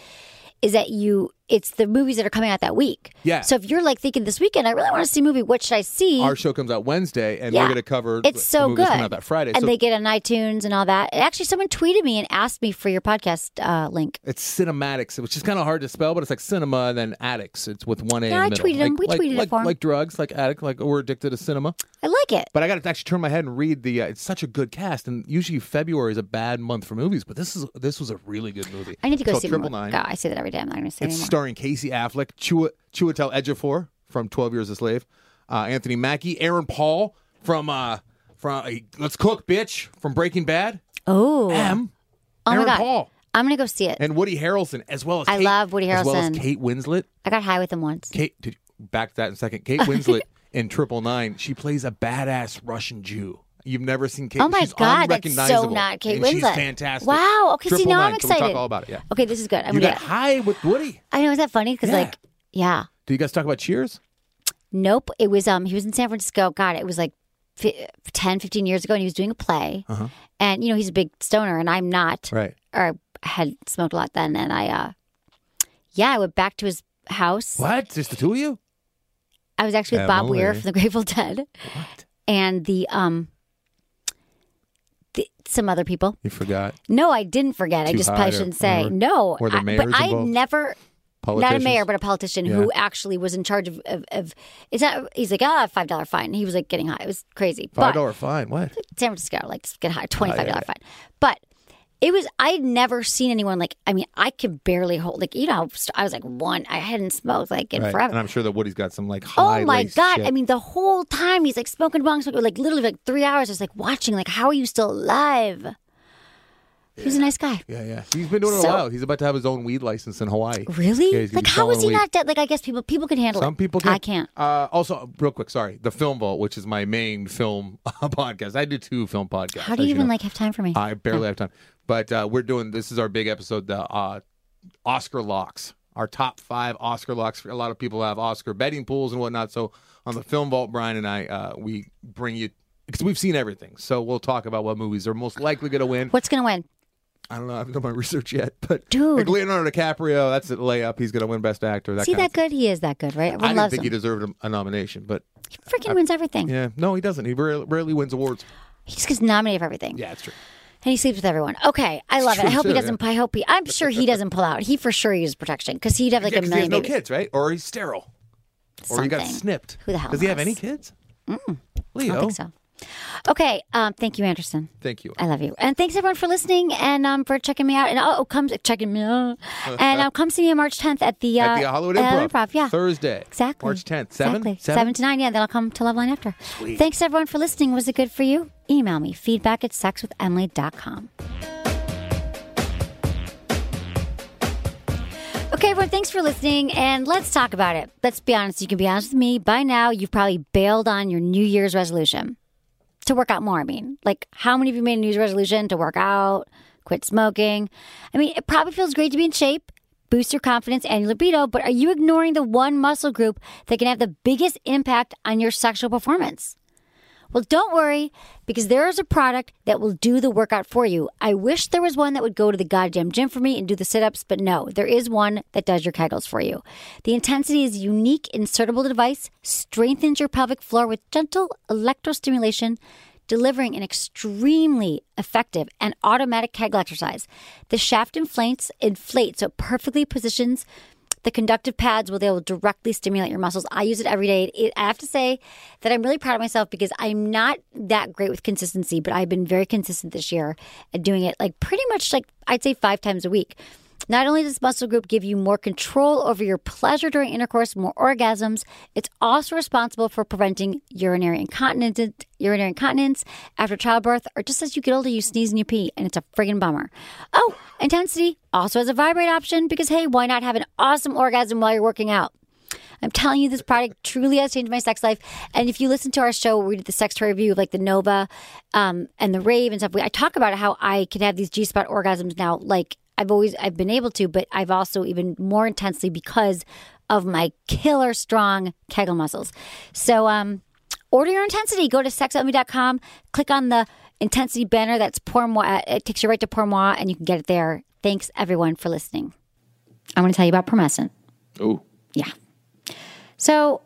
A: it's the movies that are coming out that week.
H: Yeah.
A: So if you're like thinking this weekend, I really want to see a movie, what should I see?
H: Our show comes out Wednesday, and we're going to cover
A: it's so
H: the movies
A: good.
H: coming out that Friday.
A: And they get on iTunes and all that. Actually, someone tweeted me and asked me for your podcast link.
H: It's Cinematics, which is kind of hard to spell, but it's like cinema and then addicts. It's with one A in the middle.
A: tweeted him. We tweeted it for him.
H: Like drugs, like addict, like we're addicted to cinema.
A: I like it.
H: But I got to actually turn my head and read the. It's such a good cast, and usually February is a bad month for movies, but this was a really good movie.
A: I need to go see
H: 999.
A: God, I say that every day. I'm not going to say it
H: It's
A: anymore.
H: starring Casey Affleck, Chiwetel Ejiofor from 12 Years a Slave, Anthony Mackie, Aaron Paul from Let's Cook, bitch, from Breaking Bad.
A: Oh,
H: Aaron
A: my God.
H: Paul.
A: I'm going to go see it.
H: And Woody Harrelson, as well as
A: I love Woody
H: as well as
A: Harrelson.
H: Kate Winslet.
A: I got high with him once.
H: Back to that in a second. Kate Winslet in 999, she plays a badass Russian Jew. You've never seen Kate.
A: Oh my
H: She's
A: God, that's
H: unrecognizable,
A: so not Kate
H: and
A: Winslet.
H: She's fantastic.
A: Wow. Okay, see, now I'm
H: 999,
A: excited.
H: So we'll talk all about it. Yeah.
A: Okay, this is good.
H: You got high with Woody.
A: I know, is that funny? Because
H: Yeah. Do you guys talk about Cheers?
A: Nope. It was he was in San Francisco. God, it was like 10, 15 years ago, and he was doing a play.
H: Uh-huh.
A: And he's a big stoner, and I'm not.
H: Right.
A: Or I had smoked a lot then, and I went back to his house.
H: What? Just the two of you?
A: I was actually with Bob Weir from the Grateful Dead.
H: What?
A: And some other people.
H: You forgot.
A: No, I didn't forget. I
H: Too
A: just
H: high
A: probably
H: or
A: shouldn't say.
H: whatever?
A: No.
H: Were there mayors
A: but I
H: involved?
A: never, not a
H: Politicians?
A: mayor, but a politician who actually was in charge of it's not, he's like, $5 fine. He was like getting high. It was crazy.
H: $5 fine. What?
A: San Francisco, like get high, $25
H: yeah.
A: fine. But I'd never seen anyone I could barely hold, I was like I hadn't smoked in
H: Right.
A: forever.
H: And I'm sure that Woody's got some high.
A: Oh my God.
H: Shit.
A: I mean, the whole time he's smoking bong, literally 3 hours. I was watching, how are you still alive? He was a nice guy.
H: Yeah. He's been doing it a while. He's about to have his own weed license in Hawaii.
A: Really?
H: Yeah, he's gonna be
A: how is he
H: selling
A: not dead? I guess people can handle it.
H: Some people can.
A: I can't.
H: Also, real quick, sorry. The Film Vault, which is my main film podcast. I do 2 film podcasts.
A: How do you even have time for me?
H: I barely have time. But this is our big episode, the Oscar locks. Our top 5 Oscar locks. A lot of people have Oscar betting pools and whatnot. So on the Film Vault, Brian and I, we bring you, because we've seen everything. So we'll talk about what movies are most likely going to win.
A: What's going to win?
H: I don't know. I haven't done my research yet, but
A: Dude.
H: like Leonardo DiCaprio, that's a layup. He's going to win Best Actor. That
A: See
H: kind
A: that
H: of stuff.
A: good? He is that good, right?
H: I
A: Everyone
H: didn't
A: loves
H: think
A: him.
H: he deserved a nomination, but
A: He freaking wins everything.
H: yeah, no, he doesn't. He rarely wins awards.
A: He just gets nominated for everything.
H: Yeah, it's true.
A: And he sleeps with everyone. Okay, I love it. I
H: true,
A: hope he
H: too,
A: doesn't. I hope he. I'm sure he doesn't pull out. He for sure uses protection because he'd have like
H: Yeah,
A: a
H: 'cause he has
A: million
H: no
A: babies.
H: kids, right? Or he's sterile, or he got
A: Something.
H: snipped.
A: Who the hell
H: Does he have
A: knows?
H: any kids?
A: I
H: Leo,
A: don't think so. Okay, thank you, Anderson.
H: Thank you.
A: I love you, and thanks everyone for listening and for checking me out. And come checking me out, and come see me on March 10th at the
H: Hollywood Improv.
A: Yeah,
H: Thursday,
A: exactly.
H: March 10th, 7?
A: Exactly. 7 to 9. Yeah, then I'll come to Loveline after.
H: Sweet.
A: Thanks everyone for listening. Was it good for you? Email me feedback@sexwithemily.com. Okay, everyone, thanks for listening, and let's talk about it. Let's be honest. You can be honest with me. By now, you've probably bailed on your New Year's resolution. To work out more, I mean. Like, how many of you made a New Year's resolution to work out, quit smoking? I mean, it probably feels great to be in shape, boost your confidence and your libido, but are you ignoring the one muscle group that can have the biggest impact on your sexual performance? Well, don't worry, because there is a product that will do the workout for you. I wish there was one that would go to the goddamn gym for me and do the sit-ups, but no, there is one that does your Kegels for you. The Intensity is a unique insertable device, strengthens your pelvic floor with gentle electrostimulation, delivering an extremely effective and automatic Kegel exercise. The shaft inflates, so it perfectly positions the conductive pads where they will directly stimulate your muscles. I use it every day. I have to say that I'm really proud of myself because I'm not that great with consistency, but I've been very consistent this year at doing it like pretty much like I'd say 5 times a week. Not only does this muscle group give you more control over your pleasure during intercourse, more orgasms, it's also responsible for preventing urinary incontinence after childbirth, or just as you get older, you sneeze and you pee, and it's a friggin' bummer. Oh, Intensity also has a vibrate option because, hey, why not have an awesome orgasm while you're working out? I'm telling you, this product truly has changed my sex life. And if you listen to our show where we did the sex toy review of like the Nova and the Rave and stuff, I talk about how I can have these G-spot orgasms now, like I've been able to, but I've also even more intensely because of my killer strong Kegel muscles. So order your Intensity. Go to sexwithemily.com, click on the Intensity banner. That's Pour Moi. It takes you right to Pour Moi, and you can get it there. Thanks, everyone, for listening. I want to tell you about Promescent.
H: Oh.
A: Yeah. So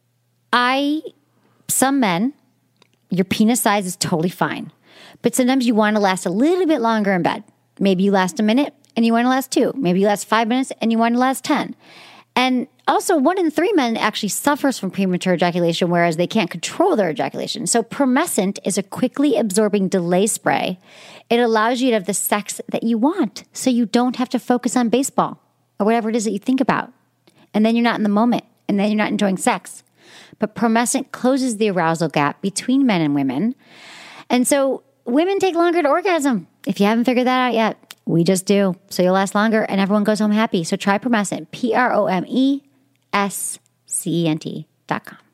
A: some men, your penis size is totally fine, but sometimes you want to last a little bit longer in bed. Maybe you last a minute and you want to last 2. Maybe you last 5 minutes and you want to last 10. And also 1 in 3 men actually suffers from premature ejaculation, whereas they can't control their ejaculation. So Promescent is a quickly absorbing delay spray. It allows you to have the sex that you want so you don't have to focus on baseball or whatever it is that you think about. And then you're not in the moment and then you're not enjoying sex. But Promescent closes the arousal gap between men and women. And so women take longer to orgasm. If you haven't figured that out yet, we just do. So you'll last longer and everyone goes home happy. So try Promescent, PROMESCENT.com.